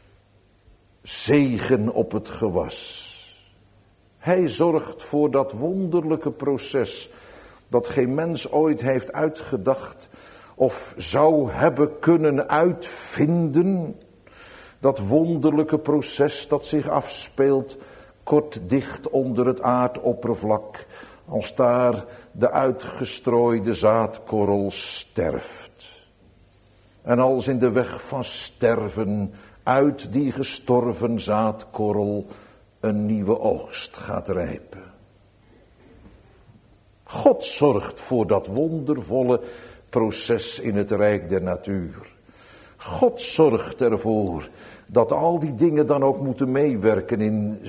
zegen op het gewas. Hij zorgt voor dat wonderlijke proces dat geen mens ooit heeft uitgedacht of zou hebben kunnen uitvinden. Dat wonderlijke proces dat zich afspeelt kort dicht onder het aardoppervlak, als daar de uitgestrooide zaadkorrel sterft. En als in de weg van sterven uit die gestorven zaadkorrel een nieuwe oogst gaat rijpen. God zorgt voor dat wondervolle proces in het rijk der natuur. God zorgt ervoor dat al die dingen dan ook moeten meewerken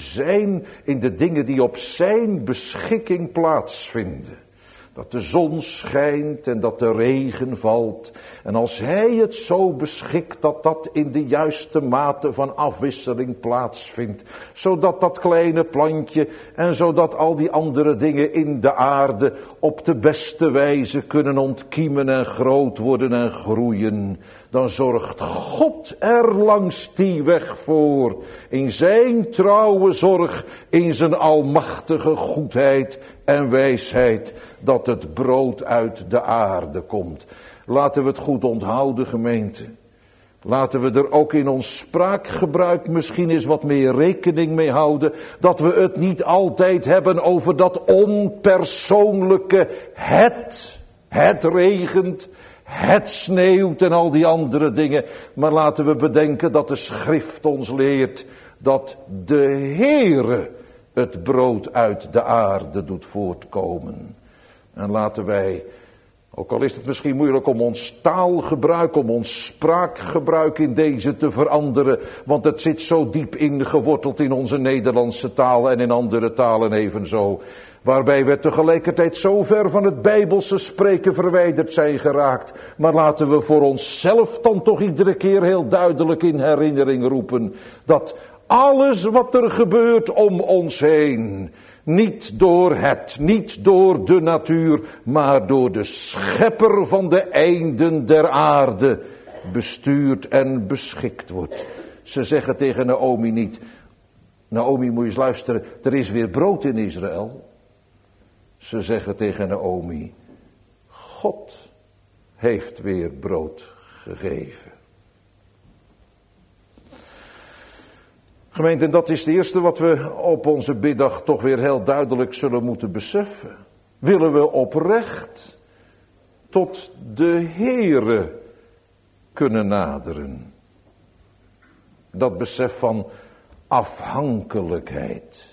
in de dingen die op zijn beschikking plaatsvinden. Dat de zon schijnt en dat de regen valt. En als hij het zo beschikt dat dat in de juiste mate van afwisseling plaatsvindt. Zodat dat kleine plantje en zodat al die andere dingen in de aarde op de beste wijze kunnen ontkiemen en groot worden en groeien. Dan zorgt God er langs die weg voor. In zijn trouwe zorg, in zijn almachtige goedheid en wijsheid, dat het brood uit de aarde komt. Laten we het goed onthouden, gemeente. Laten we er ook in ons spraakgebruik misschien eens wat meer rekening mee houden. Dat we het niet altijd hebben over dat onpersoonlijke het. Het regent, het sneeuwt en al die andere dingen. Maar laten we bedenken dat de schrift ons leert dat de Heere het brood uit de aarde doet voortkomen. En laten wij, ook al is het misschien moeilijk om ons taalgebruik, om ons spraakgebruik in deze te veranderen, want het zit zo diep ingeworteld in onze Nederlandse taal en in andere talen evenzo, waarbij we tegelijkertijd zo ver van het Bijbelse spreken verwijderd zijn geraakt. Maar laten we voor onszelf dan toch iedere keer heel duidelijk in herinnering roepen dat alles wat er gebeurt om ons heen, niet door de natuur, maar door de schepper van de einden der aarde bestuurd en beschikt wordt. Ze zeggen tegen Naomi niet: Naomi, moet je eens luisteren, er is weer brood in Israël. Ze zeggen tegen Naomi: God heeft weer brood gegeven. Gemeente, en dat is het eerste wat we op onze biddag toch weer heel duidelijk zullen moeten beseffen. Willen we oprecht tot de Heere kunnen naderen? Dat besef van afhankelijkheid.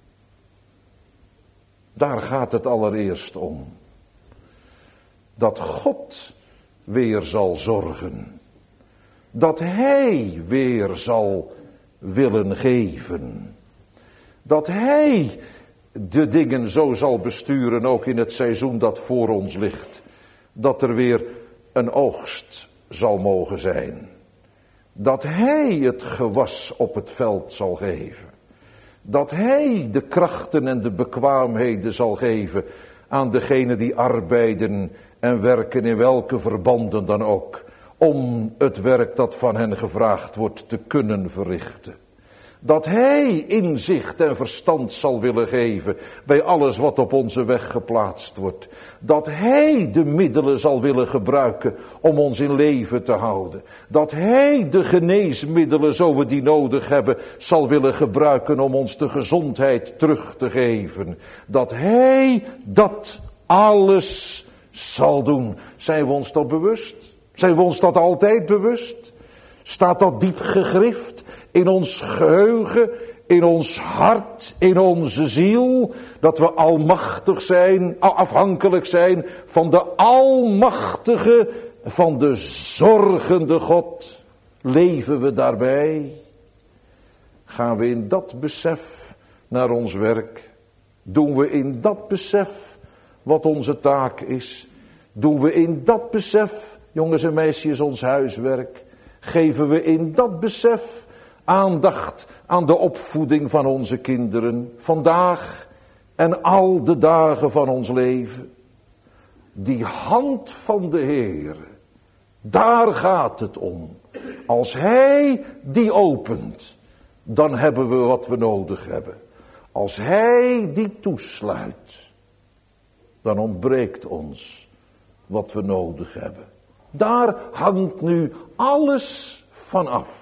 Daar gaat het allereerst om. Dat God weer zal zorgen. Dat Hij weer zal willen geven. Dat Hij de dingen zo zal besturen, ook in het seizoen dat voor ons ligt. Dat er weer een oogst zal mogen zijn. Dat Hij het gewas op het veld zal geven. Dat Hij de krachten en de bekwaamheden zal geven aan degenen die arbeiden en werken in welke verbanden dan ook. Om het werk dat van hen gevraagd wordt te kunnen verrichten. Dat Hij inzicht en verstand zal willen geven bij alles wat op onze weg geplaatst wordt. Dat Hij de middelen zal willen gebruiken om ons in leven te houden. Dat Hij de geneesmiddelen, zo we die nodig hebben, zal willen gebruiken om ons de gezondheid terug te geven. Dat Hij dat alles zal doen. Zijn we ons dat bewust? Zijn we ons dat altijd bewust? Staat dat diep gegrift in ons geheugen, in ons hart, in onze ziel? Dat we almachtig zijn, afhankelijk zijn van de almachtige, van de zorgende God. Leven we daarbij? Gaan we in dat besef naar ons werk? Doen we in dat besef wat onze taak is? Doen we in dat besef, jongens en meisjes, ons huiswerk? Geven we in dat besef aandacht aan de opvoeding van onze kinderen, vandaag en al de dagen van ons leven? Die hand van de Heer, daar gaat het om. Als Hij die opent, dan hebben we wat we nodig hebben. Als Hij die toesluit, dan ontbreekt ons wat we nodig hebben. Daar hangt nu alles van af.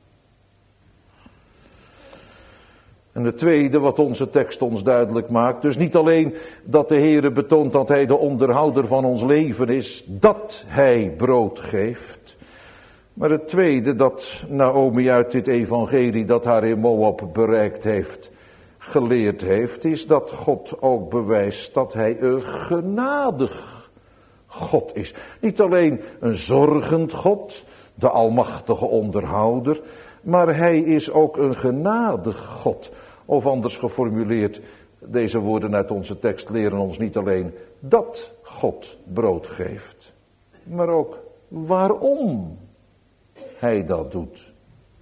En het tweede wat onze tekst ons duidelijk maakt, dus niet alleen dat de Heere betoont dat Hij de onderhouder van ons leven is, dat Hij brood geeft. Maar het tweede dat Naomi uit dit evangelie dat haar in Moab bereikt heeft, geleerd heeft, is dat God ook bewijst dat Hij een genadig God is. Niet alleen een zorgend God, de almachtige onderhouder, maar Hij is ook een genadig God. Of anders geformuleerd, deze woorden uit onze tekst leren ons niet alleen dat God brood geeft, maar ook waarom Hij dat doet.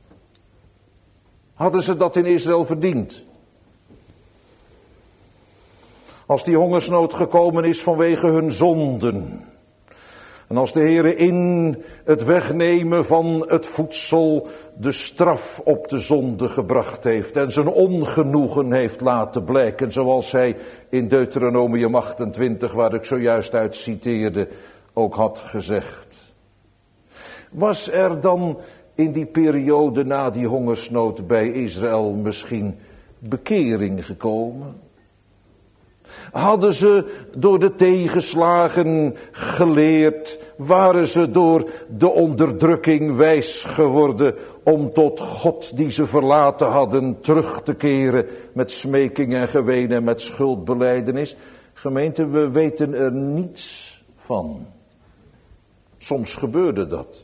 Hadden ze dat in Israël verdiend? Als die hongersnood gekomen is vanwege hun zonden. En als de Heere in het wegnemen van het voedsel de straf op de zonde gebracht heeft en zijn ongenoegen heeft laten blijken, zoals hij in Deuteronomium 28, waar ik zojuist uit citeerde, ook had gezegd. Was er dan in die periode na die hongersnood bij Israël misschien bekering gekomen? Hadden ze door de tegenslagen geleerd, waren ze door de onderdrukking wijs geworden om tot God die ze verlaten hadden terug te keren met smeking en geween en met schuldbelijdenis? Gemeente, we weten er niets van. Soms gebeurde dat.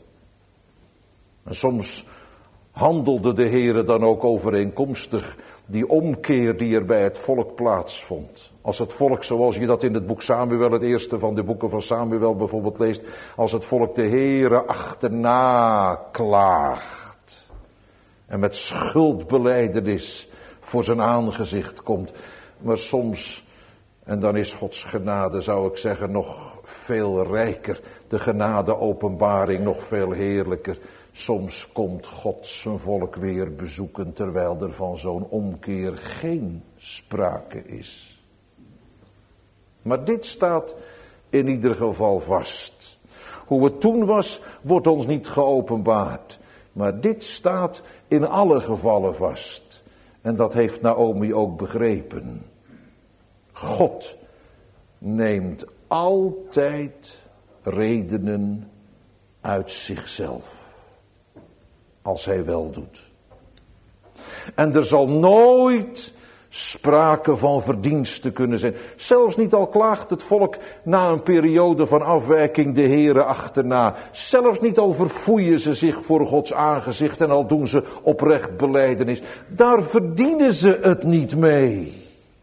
En soms handelde de Heere dan ook overeenkomstig die omkeer die er bij het volk plaatsvond. Als het volk, zoals je dat in het boek Samuel, het eerste van de boeken van Samuel bijvoorbeeld leest, als het volk de Heere achterna klaagt en met schuldbelijdenis voor zijn aangezicht komt. Maar soms, en dan is Gods genade, zou ik zeggen, nog veel rijker, de genade openbaring nog veel heerlijker. Soms komt God zijn volk weer bezoeken terwijl er van zo'n omkeer geen sprake is. Maar dit staat in ieder geval vast. Hoe het toen was, wordt ons niet geopenbaard. Maar dit staat in alle gevallen vast. En dat heeft Naomi ook begrepen. God neemt altijd redenen uit zichzelf. Als Hij wel doet. En er zal nooit sprake van verdienste kunnen zijn. Zelfs niet al klaagt het volk na een periode van afwijking de Heere achterna. Zelfs niet al verfoeien ze zich voor Gods aangezicht en al doen ze oprecht belijdenis. Daar verdienen ze het niet mee.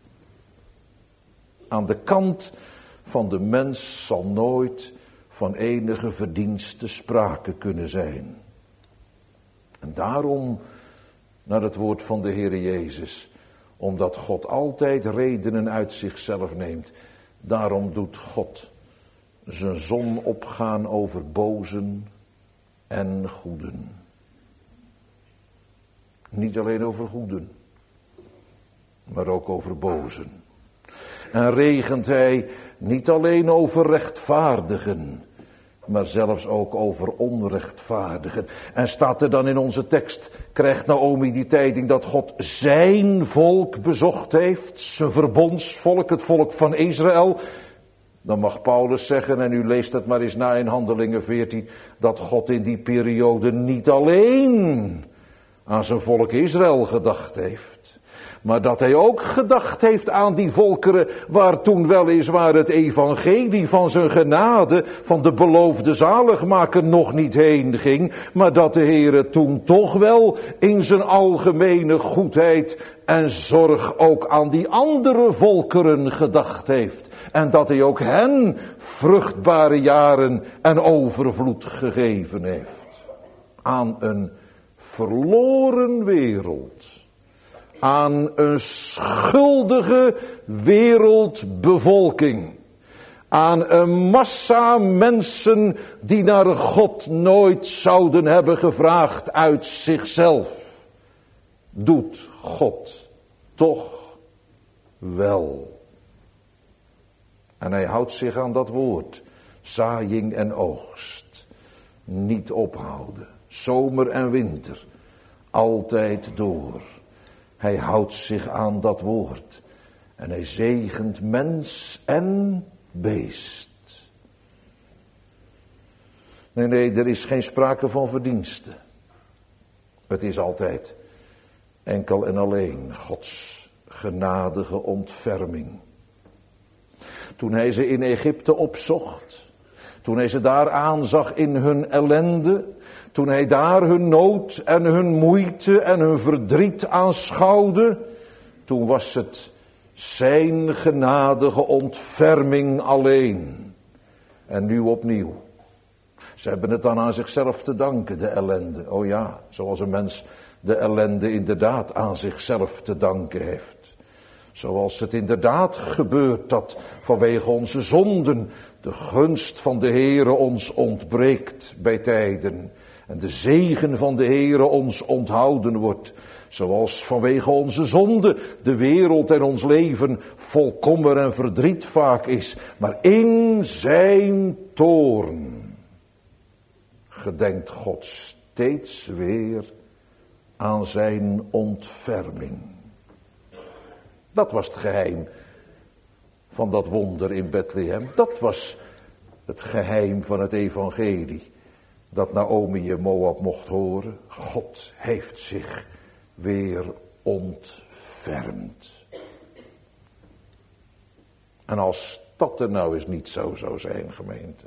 Aan de kant van de mens zal nooit van enige verdienste sprake kunnen zijn. En daarom naar het woord van de Heere Jezus. Omdat God altijd redenen uit zichzelf neemt. Daarom doet God zijn zon opgaan over bozen en goeden. Niet alleen over goeden, maar ook over bozen. En regent Hij niet alleen over rechtvaardigen, maar zelfs ook over onrechtvaardigen. En staat er dan in onze tekst, krijgt Naomi die tijding dat God zijn volk bezocht heeft, zijn verbondsvolk, het volk van Israël. Dan mag Paulus zeggen, en u leest het maar eens na in Handelingen 14, dat God in die periode niet alleen aan zijn volk Israël gedacht heeft, maar dat Hij ook gedacht heeft aan die volkeren waar toen weliswaar het evangelie van zijn genade, van de beloofde zaligmaker nog niet heen ging, maar dat de Heere toen toch wel in zijn algemene goedheid en zorg ook aan die andere volkeren gedacht heeft. En dat Hij ook hen vruchtbare jaren en overvloed gegeven heeft. Aan een verloren wereld. Aan een schuldige wereldbevolking. aan een massa mensen die naar God nooit zouden hebben gevraagd uit zichzelf, doet God toch wel. En hij houdt zich aan dat woord, zaaiing en oogst, niet ophouden, zomer en winter, altijd door. Hij houdt zich aan dat woord en hij zegent mens en beest. Nee, er is geen sprake van verdienste. Het is altijd enkel en alleen Gods genadige ontferming. Toen hij ze in Egypte opzocht, toen hij ze daar aanzag in hun ellende, toen hij daar hun nood en hun moeite en hun verdriet aanschouwde, toen was het zijn genadige ontferming alleen. En nu opnieuw. Ze hebben het dan aan zichzelf te danken, de ellende. Oh ja, zoals een mens de ellende inderdaad aan zichzelf te danken heeft. Zoals het inderdaad gebeurt dat vanwege onze zonden de gunst van de Heere ons ontbreekt bij tijden. En de zegen van de Heere ons onthouden wordt. Zoals vanwege onze zonde de wereld en ons leven vol kommer en verdriet vaak is. Maar in zijn toorn gedenkt God steeds weer aan zijn ontferming. Dat was het geheim van dat wonder in Bethlehem. Dat was het geheim van het evangelie. Dat Naomi in Moab mocht horen. God heeft zich weer ontfermd. En als dat er nou eens niet zo zou zijn, gemeente.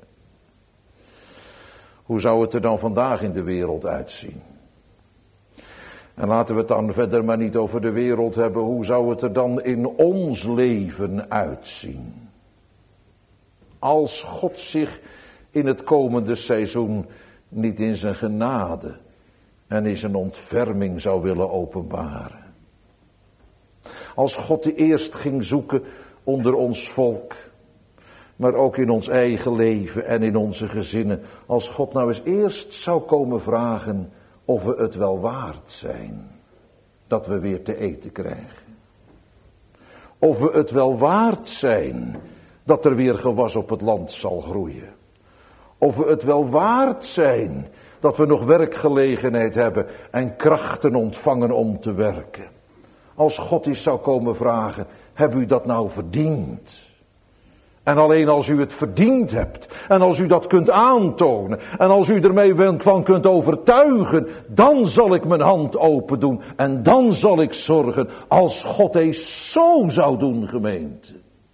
Hoe zou het er dan vandaag in de wereld uitzien? En laten we het dan verder maar niet over de wereld hebben. Hoe zou het er dan in ons leven uitzien? Als God zich in het komende seizoen niet in zijn genade en in zijn ontferming zou willen openbaren. Als God eerst ging zoeken onder ons volk, maar ook in ons eigen leven en in onze gezinnen. Als God nou eens eerst zou komen vragen of we het wel waard zijn dat we weer te eten krijgen. Of we het wel waard zijn dat er weer gewas op het land zal groeien. Of we het wel waard zijn dat we nog werkgelegenheid hebben en krachten ontvangen om te werken. Als God eens zou komen vragen, hebt u dat nou verdiend? En alleen als u het verdiend hebt, en als u dat kunt aantonen, en als u ermee van kunt overtuigen, dan zal ik mijn hand open doen, en dan zal ik zorgen, als God eens zo zou doen, gemeente.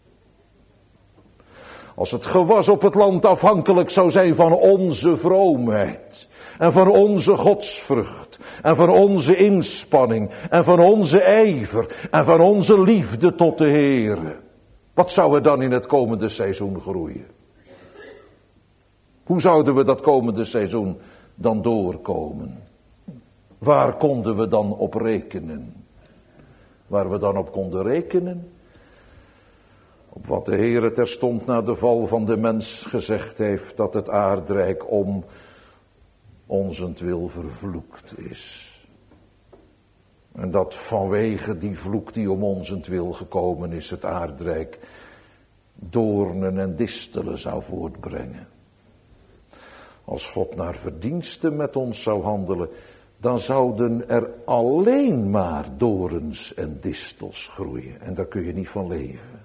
Als het gewas op het land afhankelijk zou zijn van onze vroomheid, en van onze godsvrucht, en van onze inspanning, en van onze ijver, en van onze liefde tot de Heere. Wat zou er dan in het komende seizoen groeien? Hoe zouden we dat komende seizoen dan doorkomen? Waar konden we dan op rekenen? Waar we dan op konden rekenen? Op wat de Heere terstond na de val van de mens gezegd heeft, dat het aardrijk om onzentwil vervloekt is. En dat vanwege die vloek die om onzentwil gekomen is, het aardrijk doornen en distelen zou voortbrengen. Als God naar verdienste met ons zou handelen, dan zouden er alleen maar dorens en distels groeien. En daar kun je niet van leven.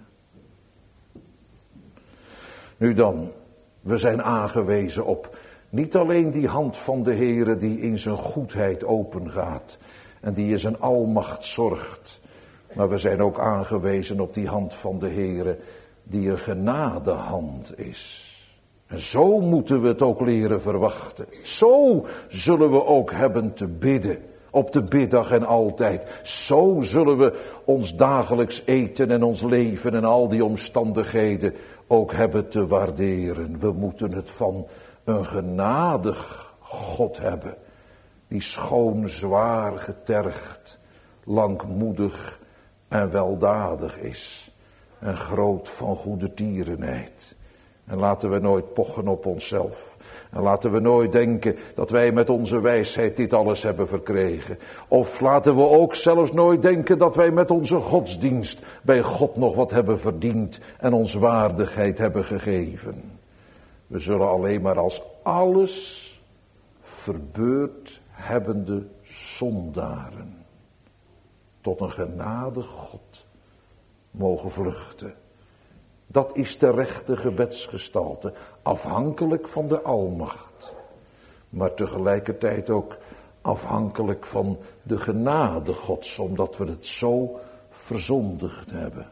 Nu dan, we zijn aangewezen op niet alleen die hand van de Heere die in zijn goedheid opengaat en die in zijn almacht zorgt. Maar we zijn ook aangewezen op die hand van de Heere die een genadehand is. En zo moeten we het ook leren verwachten. Zo zullen we ook hebben te bidden. Op de biddag en altijd. Zo zullen we ons dagelijks eten en ons leven en al die omstandigheden ook hebben te waarderen. We moeten het van een genadig God hebben. Die schoon, zwaar getergd, langmoedig en weldadig is. En groot van goedertierenheid. En laten we nooit pochen op onszelf. En laten we nooit denken dat wij met onze wijsheid dit alles hebben verkregen. Of laten we ook zelfs nooit denken dat wij met onze godsdienst bij God nog wat hebben verdiend en ons waardigheid hebben gegeven. We zullen alleen maar als alles verbeurd hebbende zondaren tot een genadig God mogen vluchten. Dat is de rechte gebedsgestalte, afhankelijk van de almacht, maar tegelijkertijd ook afhankelijk van de genade Gods, omdat we het zo verzondigd hebben.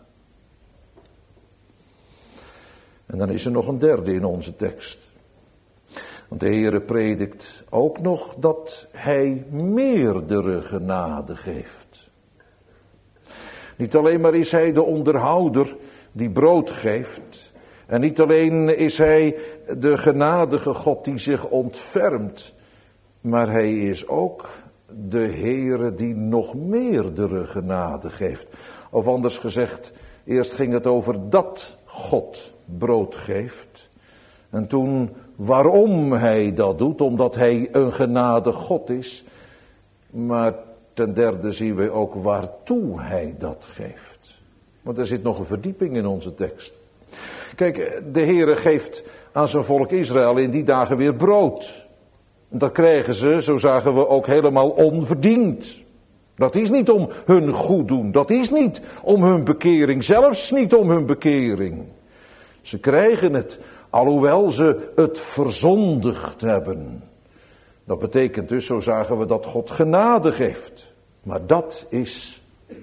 En dan is er nog een derde in onze tekst. Want de Heere predikt ook nog dat Hij meerdere genade geeft. Niet alleen maar is Hij de onderhouder die brood geeft. En niet alleen is Hij de genadige God die zich ontfermt. Maar Hij is ook de Heere die nog meerdere genade geeft. Of anders gezegd, eerst ging het over dat God brood geeft. En toen waarom Hij dat doet, omdat Hij een genadig God is. Maar ten derde zien we ook waartoe Hij dat geeft. Want er zit nog een verdieping in onze tekst. Kijk, de Heere geeft aan zijn volk Israël in die dagen weer brood. En dat krijgen ze, zo zagen we, ook helemaal onverdiend. Dat is niet om hun goed doen, dat is niet om hun bekering, zelfs niet om hun bekering. Ze krijgen het, alhoewel ze het verzondigd hebben. Dat betekent dus, zo zagen we, dat God genade geeft. Maar dat is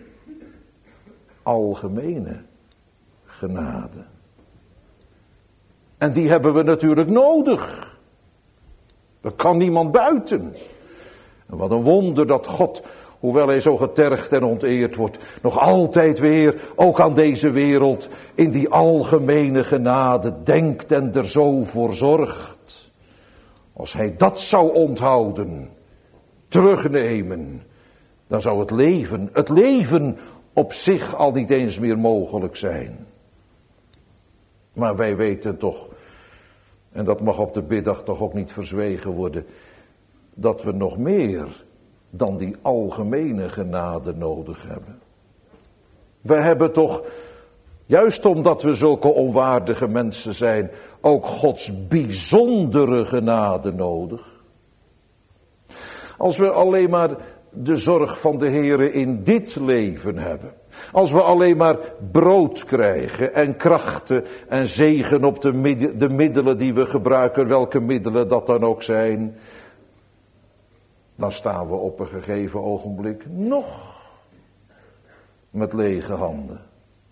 algemene genade. En die hebben we natuurlijk nodig. Dat kan niemand buiten. En wat een wonder dat God, hoewel Hij zo getergd en onteerd wordt, nog altijd weer, ook aan deze wereld, in die algemene genade denkt en er zo voor zorgt. Als Hij dat zou onthouden, terugnemen, dan zou het leven op zich al niet eens meer mogelijk zijn. Maar wij weten toch, en dat mag op de biddag toch ook niet verzwegen worden, dat we nog meer dan die algemene genade nodig hebben. We hebben toch, juist omdat we zulke onwaardige mensen zijn, ook Gods bijzondere genade nodig. Als we alleen maar de zorg van de Heere in dit leven hebben. Als we alleen maar brood krijgen en krachten en zegen op de middelen die we gebruiken, welke middelen dat dan ook zijn, dan staan we op een gegeven ogenblik nog met lege handen.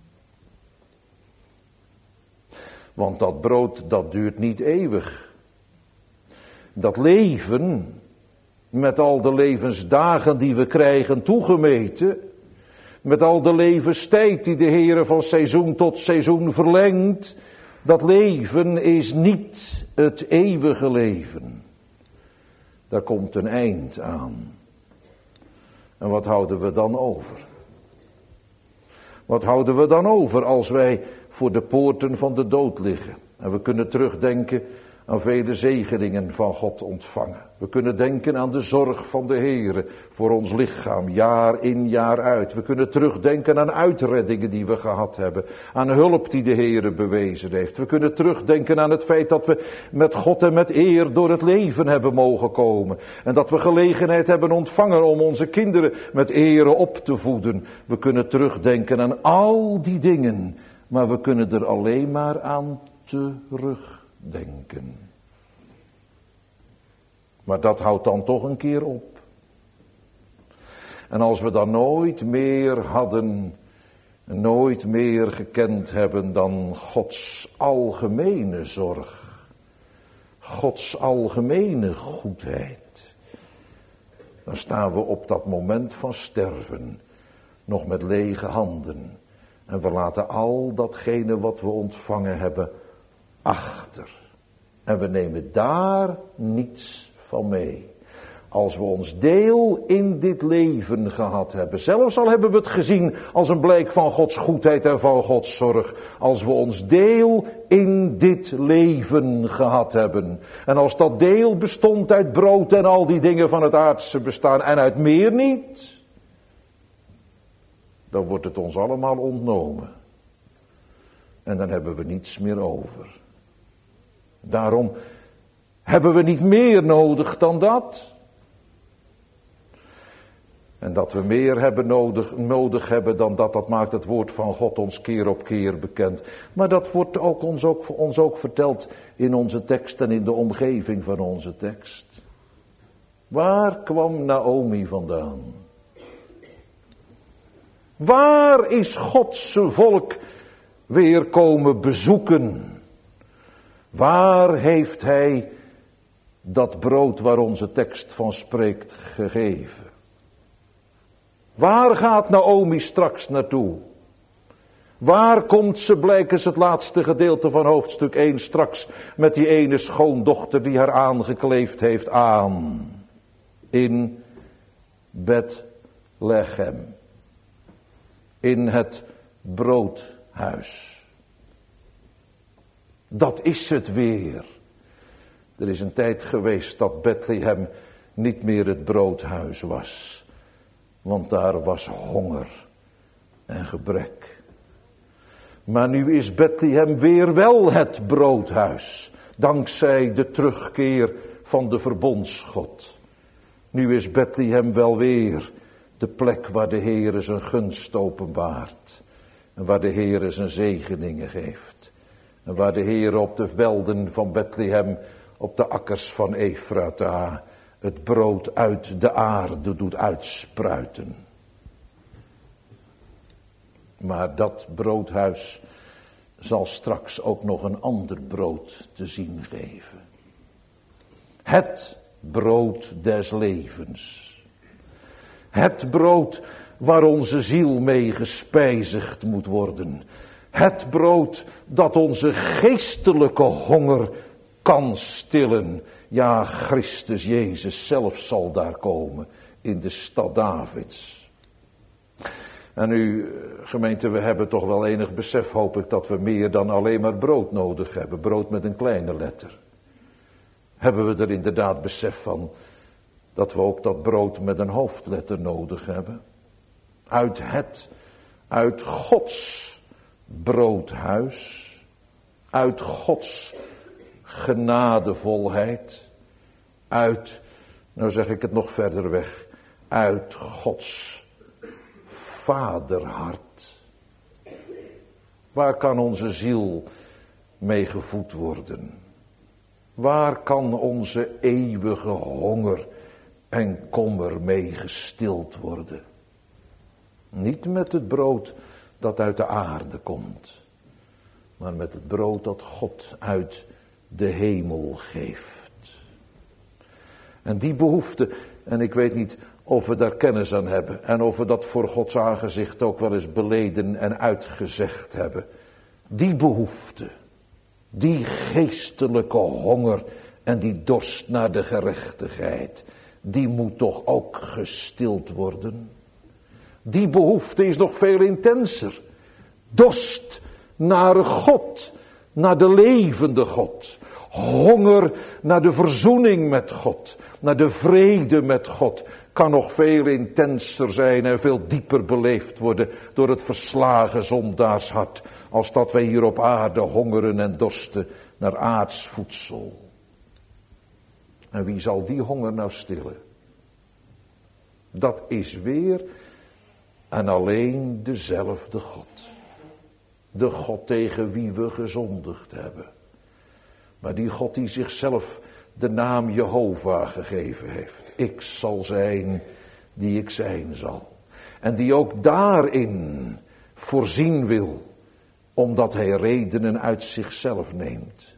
Want dat brood, dat duurt niet eeuwig. Dat leven, met al de levensdagen die we krijgen toegemeten, met al de levenstijd die de Heere van seizoen tot seizoen verlengt, dat leven is niet het eeuwige leven. Daar komt een eind aan. En wat houden we dan over? Wat houden we dan over als wij voor de poorten van de dood liggen? En we kunnen terugdenken aan vele zegeningen van God ontvangen. We kunnen denken aan de zorg van de Heere voor ons lichaam, jaar in jaar uit. We kunnen terugdenken aan uitreddingen die we gehad hebben, aan hulp die de Heere bewezen heeft. We kunnen terugdenken aan het feit dat we met God en met eer door het leven hebben mogen komen. En dat we gelegenheid hebben ontvangen om onze kinderen met ere op te voeden. We kunnen terugdenken aan al die dingen, maar we kunnen er alleen maar aan terugdenken. Maar dat houdt dan toch een keer op. En als we dan nooit meer hadden, nooit meer gekend hebben dan Gods algemene zorg, Gods algemene goedheid, dan staan we op dat moment van sterven nog met lege handen. En we laten al datgene wat we ontvangen hebben achter. En we nemen daar niets van mee. Als we ons deel in dit leven gehad hebben. Zelfs al hebben we het gezien als een blijk van Gods goedheid en van Gods zorg. Als we ons deel in dit leven gehad hebben. En als dat deel bestond uit brood en al die dingen van het aardse bestaan en uit meer niet. Dan wordt het ons allemaal ontnomen. En dan hebben we niets meer over. Daarom hebben we niet meer nodig dan dat. En dat we meer hebben nodig hebben dan dat maakt het woord van God ons keer op keer bekend. Maar dat wordt ook ons ook verteld in onze tekst en in de omgeving van onze tekst. Waar kwam Naomi vandaan? Waar is Gods volk weer komen bezoeken? Waar heeft hij dat brood waar onze tekst van spreekt gegeven? Waar gaat Naomi straks naartoe? Waar komt ze, blijkens het laatste gedeelte van hoofdstuk 1 straks met die ene schoondochter die haar aangekleefd heeft aan? In Bethlehem. In het broodhuis. Dat is het weer. Er is een tijd geweest dat Bethlehem niet meer het broodhuis was. Want daar was honger en gebrek. Maar nu is Bethlehem weer wel het broodhuis. Dankzij de terugkeer van de verbondsgod. Nu is Bethlehem wel weer de plek waar de Heere zijn gunst openbaart. En waar de Heere zijn zegeningen geeft. En waar de Heere op de velden van Bethlehem, op de akkers van Efrata, het brood uit de aarde doet uitspruiten. Maar dat broodhuis zal straks ook nog een ander brood te zien geven. Het brood des levens. Het brood waar onze ziel mee gespijzigd moet worden. Het brood dat onze geestelijke honger kan stillen. Ja, Christus Jezus zelf zal daar komen in de stad Davids. En nu, gemeente, we hebben toch wel enig besef, hoop ik, dat we meer dan alleen maar brood nodig hebben. Brood met een kleine letter. Hebben we er inderdaad besef van dat we ook dat brood met een hoofdletter nodig hebben? Uit Gods broodhuis, uit Gods genadevolheid, nou zeg ik het nog verder weg, uit Gods vaderhart. Waar kan onze ziel mee gevoed worden? Waar kan onze eeuwige honger en kommer mee gestild worden? Niet met het brood dat uit de aarde komt, maar met het brood dat God uit de hemel geeft. En die behoefte, en ik weet niet of we daar kennis aan hebben en of we dat voor Gods aangezicht ook wel eens beleden en uitgezegd hebben. Die behoefte, die geestelijke honger en die dorst naar de gerechtigheid, die moet toch ook gestild worden. Die behoefte is nog veel intenser. Dorst naar God, naar de levende God. Honger naar de verzoening met God, naar de vrede met God, kan nog veel intenser zijn en veel dieper beleefd worden door het verslagen zondaarshart, als dat wij hier op aarde hongeren en dorsten naar aards voedsel. En wie zal die honger nou stillen? Dat is weer en alleen dezelfde God. De God tegen wie we gezondigd hebben. Maar die God die zichzelf de naam Jehovah gegeven heeft. Ik zal zijn die ik zijn zal. En die ook daarin voorzien wil, omdat hij redenen uit zichzelf neemt.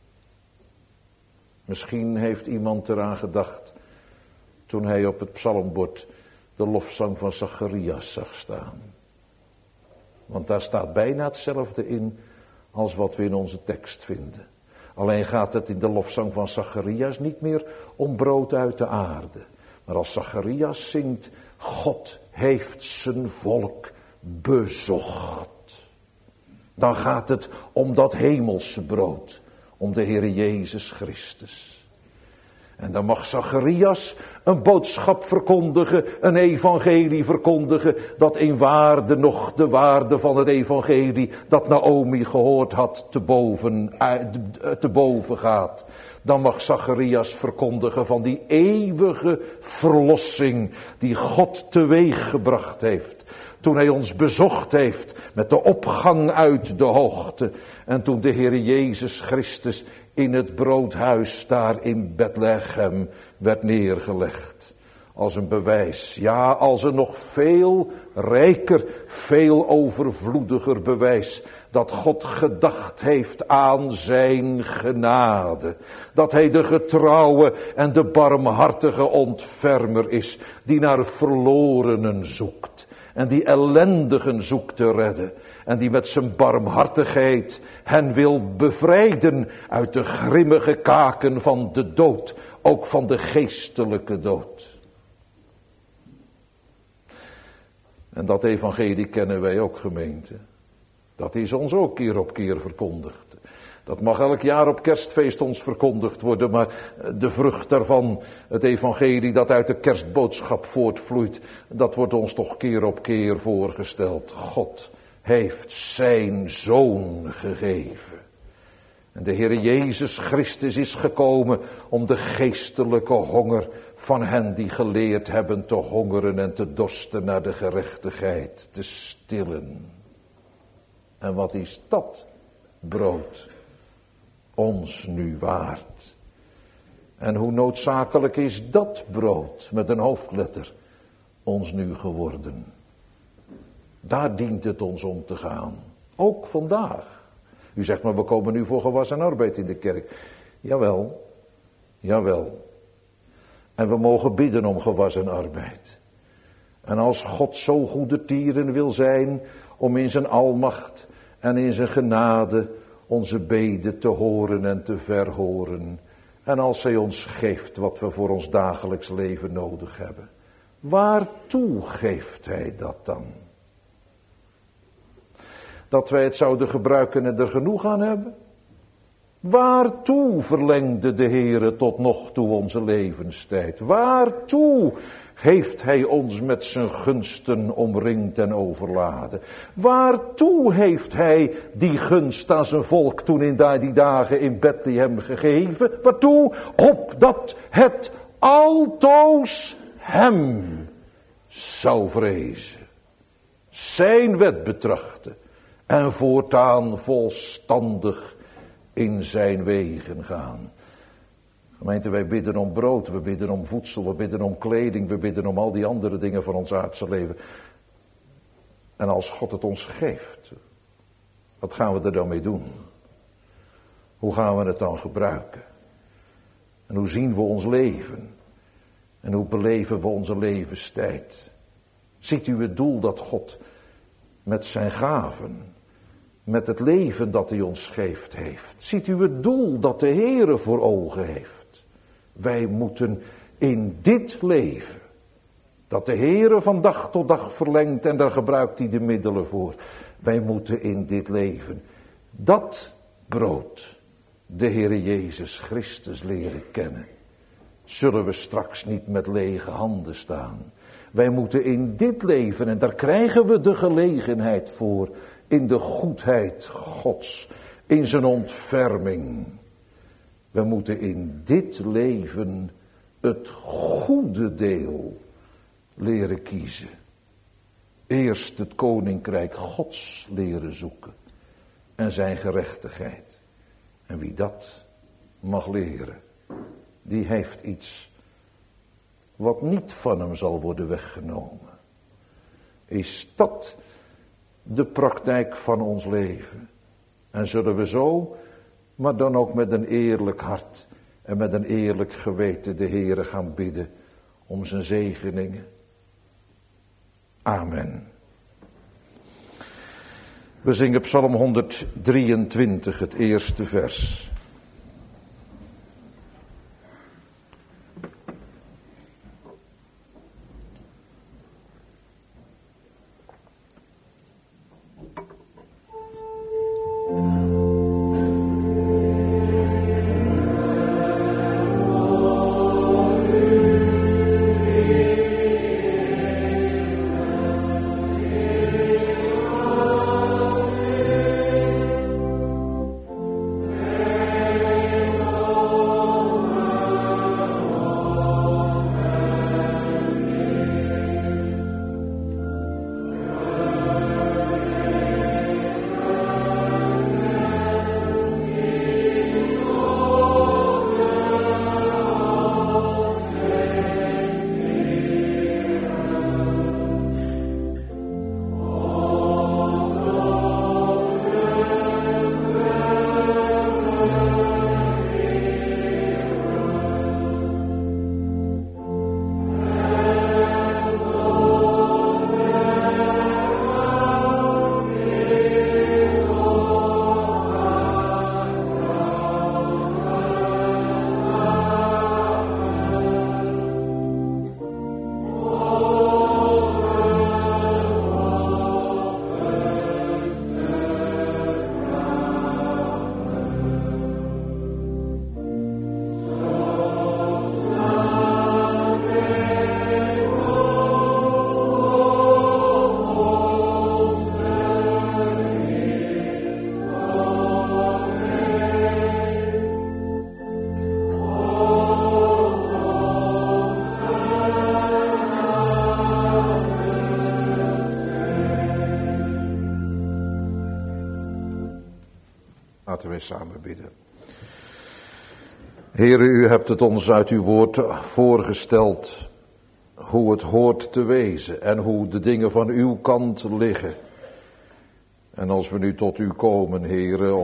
Misschien heeft iemand eraan gedacht, toen hij op het psalmbord de lofzang van Zacharias zag staan. Want daar staat bijna hetzelfde in als wat we in onze tekst vinden. Alleen gaat het in de lofzang van Zacharias niet meer om brood uit de aarde. Maar als Zacharias zingt, God heeft zijn volk bezocht. Dan gaat het om dat hemelse brood, om de Heer Jezus Christus. En dan mag Zacharias een boodschap verkondigen, een evangelie verkondigen, dat in waarde nog de waarde van het evangelie dat Naomi gehoord had te boven gaat. Dan mag Zacharias verkondigen van die eeuwige verlossing die God teweeggebracht heeft. Toen hij ons bezocht heeft met de opgang uit de hoogte. En toen de Heer Jezus Christus in het broodhuis daar in Bethlehem werd neergelegd. Als een bewijs, ja, als een nog veel rijker, veel overvloediger bewijs. Dat God gedacht heeft aan zijn genade. Dat hij de getrouwe en de barmhartige ontfermer is. Die naar verlorenen zoekt. En die ellendigen zoekt te redden. En die met zijn barmhartigheid hen wil bevrijden uit de grimmige kaken van de dood. Ook van de geestelijke dood. En dat evangelie kennen wij ook, gemeente. Dat is ons ook keer op keer verkondigd. Dat mag elk jaar op kerstfeest ons verkondigd worden, maar de vrucht daarvan, het evangelie dat uit de kerstboodschap voortvloeit, dat wordt ons toch keer op keer voorgesteld. God heeft zijn Zoon gegeven. En de Heer Jezus Christus is gekomen om de geestelijke honger van hen die geleerd hebben te hongeren en te dorsten naar de gerechtigheid te stillen. En wat is dat brood ons nu waard? En hoe noodzakelijk is dat brood, met een hoofdletter, ons nu geworden? Daar dient het ons om te gaan. Ook vandaag. U zegt maar, we komen nu voor gewas en arbeid in de kerk. Jawel, jawel. En we mogen bidden om gewas en arbeid. En als God zo goedertieren wil zijn om in zijn almacht en in zijn genade onze beden te horen en te verhoren. En als hij ons geeft wat we voor ons dagelijks leven nodig hebben. Waartoe geeft hij dat dan? Dat wij het zouden gebruiken en er genoeg aan hebben? Waartoe verlengde de Heere tot nog toe onze levenstijd? Waartoe heeft hij ons met zijn gunsten omringd en overladen? Waartoe heeft hij die gunst aan zijn volk toen in die dagen in Bethlehem gegeven? Waartoe? Opdat het altoos hem zou vrezen. Zijn wet betrachten. En voortaan volstandig in zijn wegen gaan. Gemeente, wij bidden om brood, we bidden om voedsel, we bidden om kleding, we bidden om al die andere dingen van ons aardse leven. En als God het ons geeft, wat gaan we er dan mee doen? Hoe gaan we het dan gebruiken? En hoe zien we ons leven? En hoe beleven we onze levenstijd? Ziet u het doel dat God met zijn gaven, met het leven dat hij ons geeft heeft? Ziet u het doel dat de Heere voor ogen heeft? Wij moeten in dit leven, dat de Heere van dag tot dag verlengt en daar gebruikt hij de middelen voor. Wij moeten in dit leven dat brood, de Heere Jezus Christus, leren kennen. Zullen we straks niet met lege handen staan? Wij moeten in dit leven, en daar krijgen we de gelegenheid voor, in de goedheid Gods, in zijn ontferming. We moeten in dit leven het goede deel leren kiezen. Eerst het koninkrijk Gods leren zoeken en zijn gerechtigheid. En wie dat mag leren, die heeft iets wat niet van hem zal worden weggenomen. Is dat de praktijk van ons leven? En zullen we zo, maar dan ook met een eerlijk hart en met een eerlijk geweten de Heere gaan bidden om zijn zegeningen? Amen. We zingen Psalm 123, het eerste vers. Laten wij samen bidden. Heere, u hebt het ons uit uw woord voorgesteld, hoe het hoort te wezen en hoe de dingen van uw kant liggen. En als we nu tot u komen, Heere,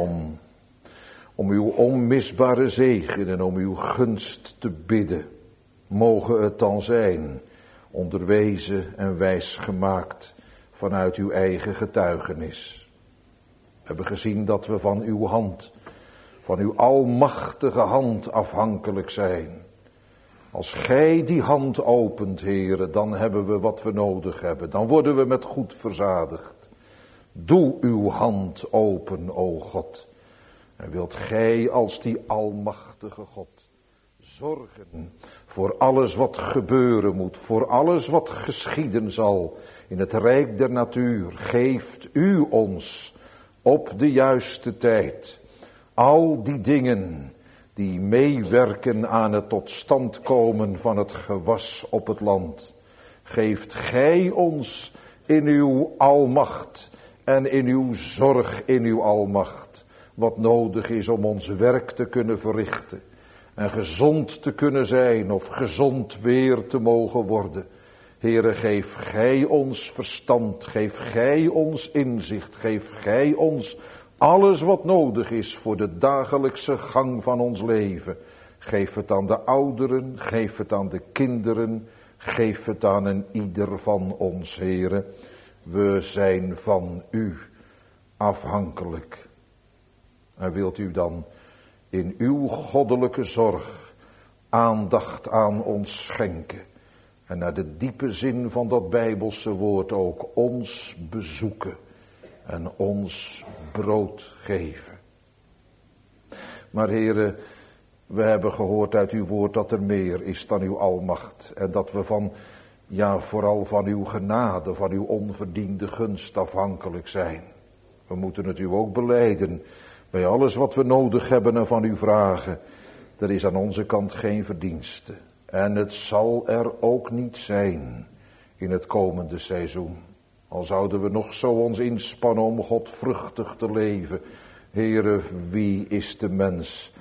om uw onmisbare zegen en om uw gunst te bidden, mogen het dan zijn, onderwezen en wijs gemaakt vanuit uw eigen getuigenis. We hebben gezien dat we van uw hand, van uw almachtige hand afhankelijk zijn. Als gij die hand opent, Heere, dan hebben we wat we nodig hebben. Dan worden we met goed verzadigd. Doe uw hand open, o God. En wilt gij als die almachtige God zorgen voor alles wat gebeuren moet, voor alles wat geschieden zal in het rijk der natuur. Geeft u ons op de juiste tijd al die dingen die meewerken aan het tot stand komen van het gewas op het land. Geeft gij ons in uw almacht en in uw zorg in uw almacht wat nodig is om ons werk te kunnen verrichten en gezond te kunnen zijn of gezond weer te mogen worden. Heere, geef gij ons verstand, geef gij ons inzicht, geef gij ons alles wat nodig is voor de dagelijkse gang van ons leven. Geef het aan de ouderen, geef het aan de kinderen, geef het aan een ieder van ons, Heere. We zijn van u afhankelijk. En wilt u dan in uw goddelijke zorg aandacht aan ons schenken. En naar de diepe zin van dat Bijbelse woord ook ons bezoeken. En ons brood geven. Maar Heere, we hebben gehoord uit uw woord dat er meer is dan uw almacht. En dat we vooral van uw genade, van uw onverdiende gunst afhankelijk zijn. We moeten het u ook belijden. Bij alles wat we nodig hebben en van u vragen. Er is aan onze kant geen verdienste. En het zal er ook niet zijn in het komende seizoen. Al zouden we nog zo ons inspannen om God vruchtig te leven. Heere, wie is de mens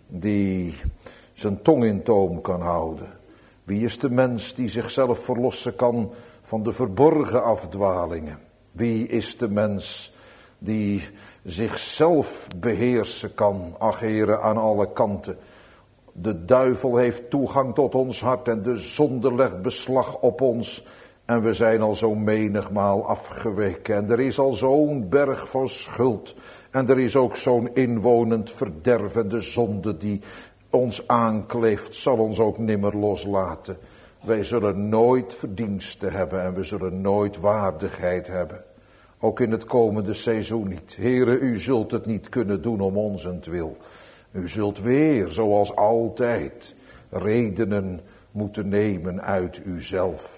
die zijn tong in toom kan houden? Wie is de mens die zichzelf verlossen kan van de verborgen afdwalingen? Wie is de mens die zichzelf beheersen kan? Ach, Heere, aan alle kanten. De duivel heeft toegang tot ons hart en de zonde legt beslag op ons. En we zijn al zo menigmaal afgeweken. En er is al zo'n berg van schuld. En er is ook zo'n inwonend verderf. En de zonde die ons aankleeft zal ons ook nimmer loslaten. Wij zullen nooit verdienste hebben. En we zullen nooit waardigheid hebben. Ook in het komende seizoen niet. Heere, u zult het niet kunnen doen om onzentwil. U zult weer, zoals altijd, redenen moeten nemen uit uzelf.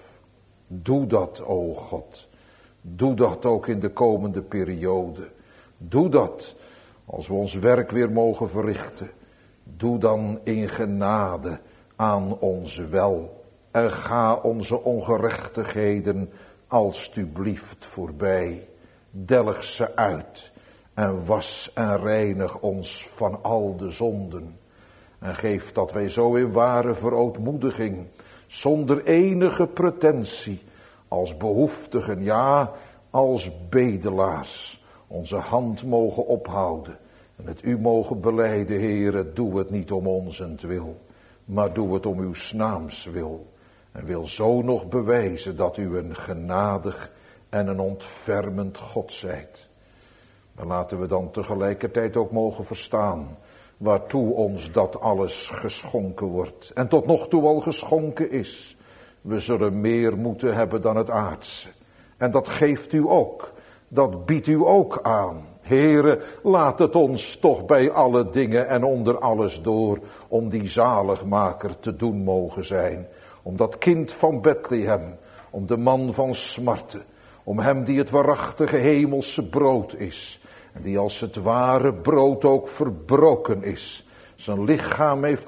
Doe dat, o God. Doe dat ook in de komende periode. Doe dat als we ons werk weer mogen verrichten. Doe dan in genade aan ons wel. En ga onze ongerechtigheden alstublieft voorbij. Delg ze uit. En was en reinig ons van al de zonden. En geef dat wij zo in ware verootmoediging, zonder enige pretentie, als behoeftigen, ja, als bedelaars, onze hand mogen ophouden. En het u mogen belijden, Heere, doe het niet om onzentwil, maar doe het om uw naams wil. En wil zo nog bewijzen dat u een genadig en een ontfermend God zijt. Maar laten we dan tegelijkertijd ook mogen verstaan waartoe ons dat alles geschonken wordt. En tot nog toe al geschonken is. We zullen meer moeten hebben dan het aardse. En dat geeft u ook. Dat biedt u ook aan. Heere, laat het ons toch bij alle dingen en onder alles door om die zaligmaker te doen mogen zijn. Om dat kind van Bethlehem, om de man van smarten, om hem die het waarachtige hemelse brood is. En die als het ware brood ook verbroken is. Zijn lichaam heeft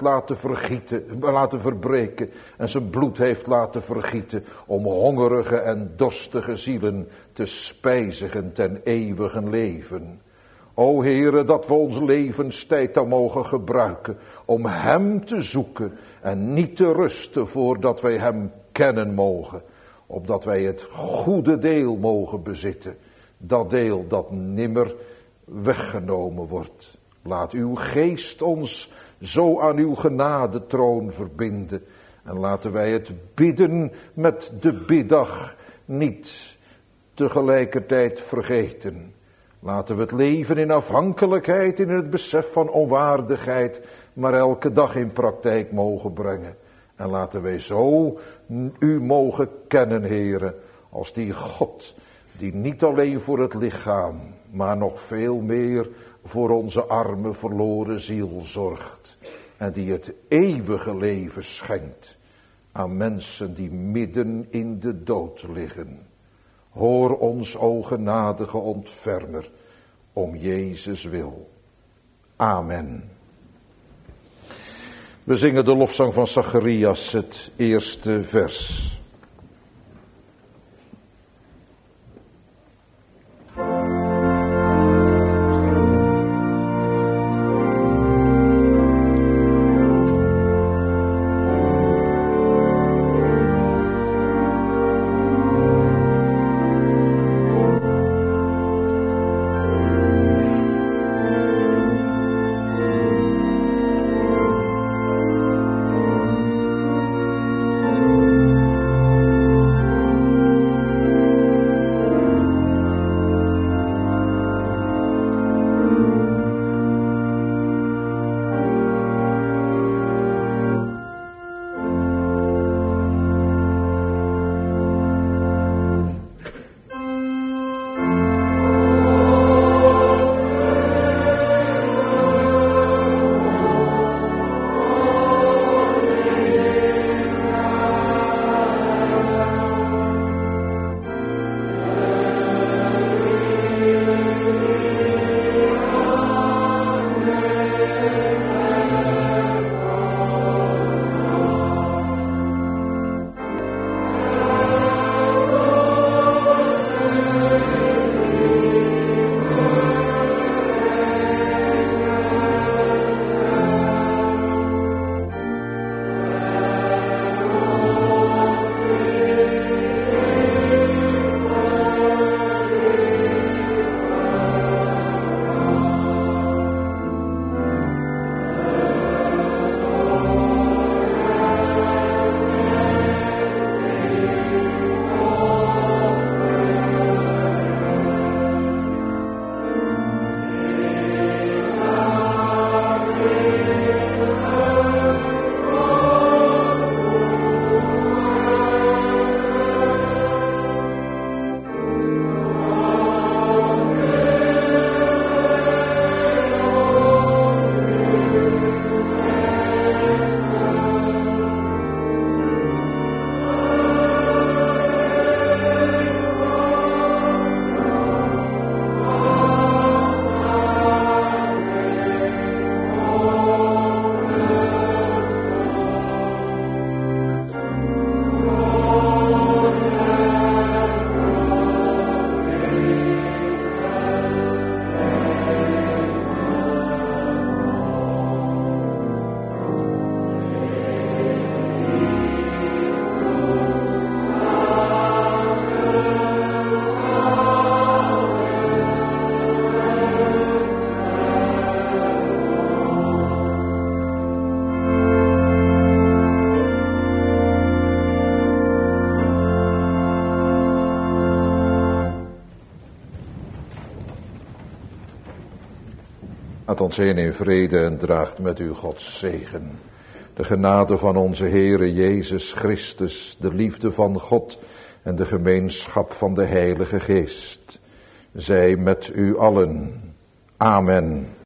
laten verbreken. En zijn bloed heeft laten vergieten. Om hongerige en dorstige zielen te spijzigen ten eeuwige leven. O Heere, dat we onze levenstijd dan mogen gebruiken om hem te zoeken en niet te rusten voordat wij hem kennen mogen. Opdat wij het goede deel mogen bezitten. Dat deel dat nimmer weggenomen wordt. Laat uw geest ons zo aan uw genadetroon verbinden. En laten wij het bidden met de biddag niet tegelijkertijd vergeten. Laten we het leven in afhankelijkheid, in het besef van onwaardigheid, maar elke dag in praktijk mogen brengen. En laten wij zo u mogen kennen, Heere, als die God die niet alleen voor het lichaam, maar nog veel meer voor onze arme verloren ziel zorgt. En die het eeuwige leven schenkt aan mensen die midden in de dood liggen. Hoor ons, o genadige ontfermer, om Jezus wil. Amen. We zingen de lofzang van Zacharias, het eerste vers. Laat ons heen in vrede en draagt met u Gods zegen. De genade van onze Heere Jezus Christus, de liefde van God en de gemeenschap van de Heilige Geest, zij met u allen. Amen.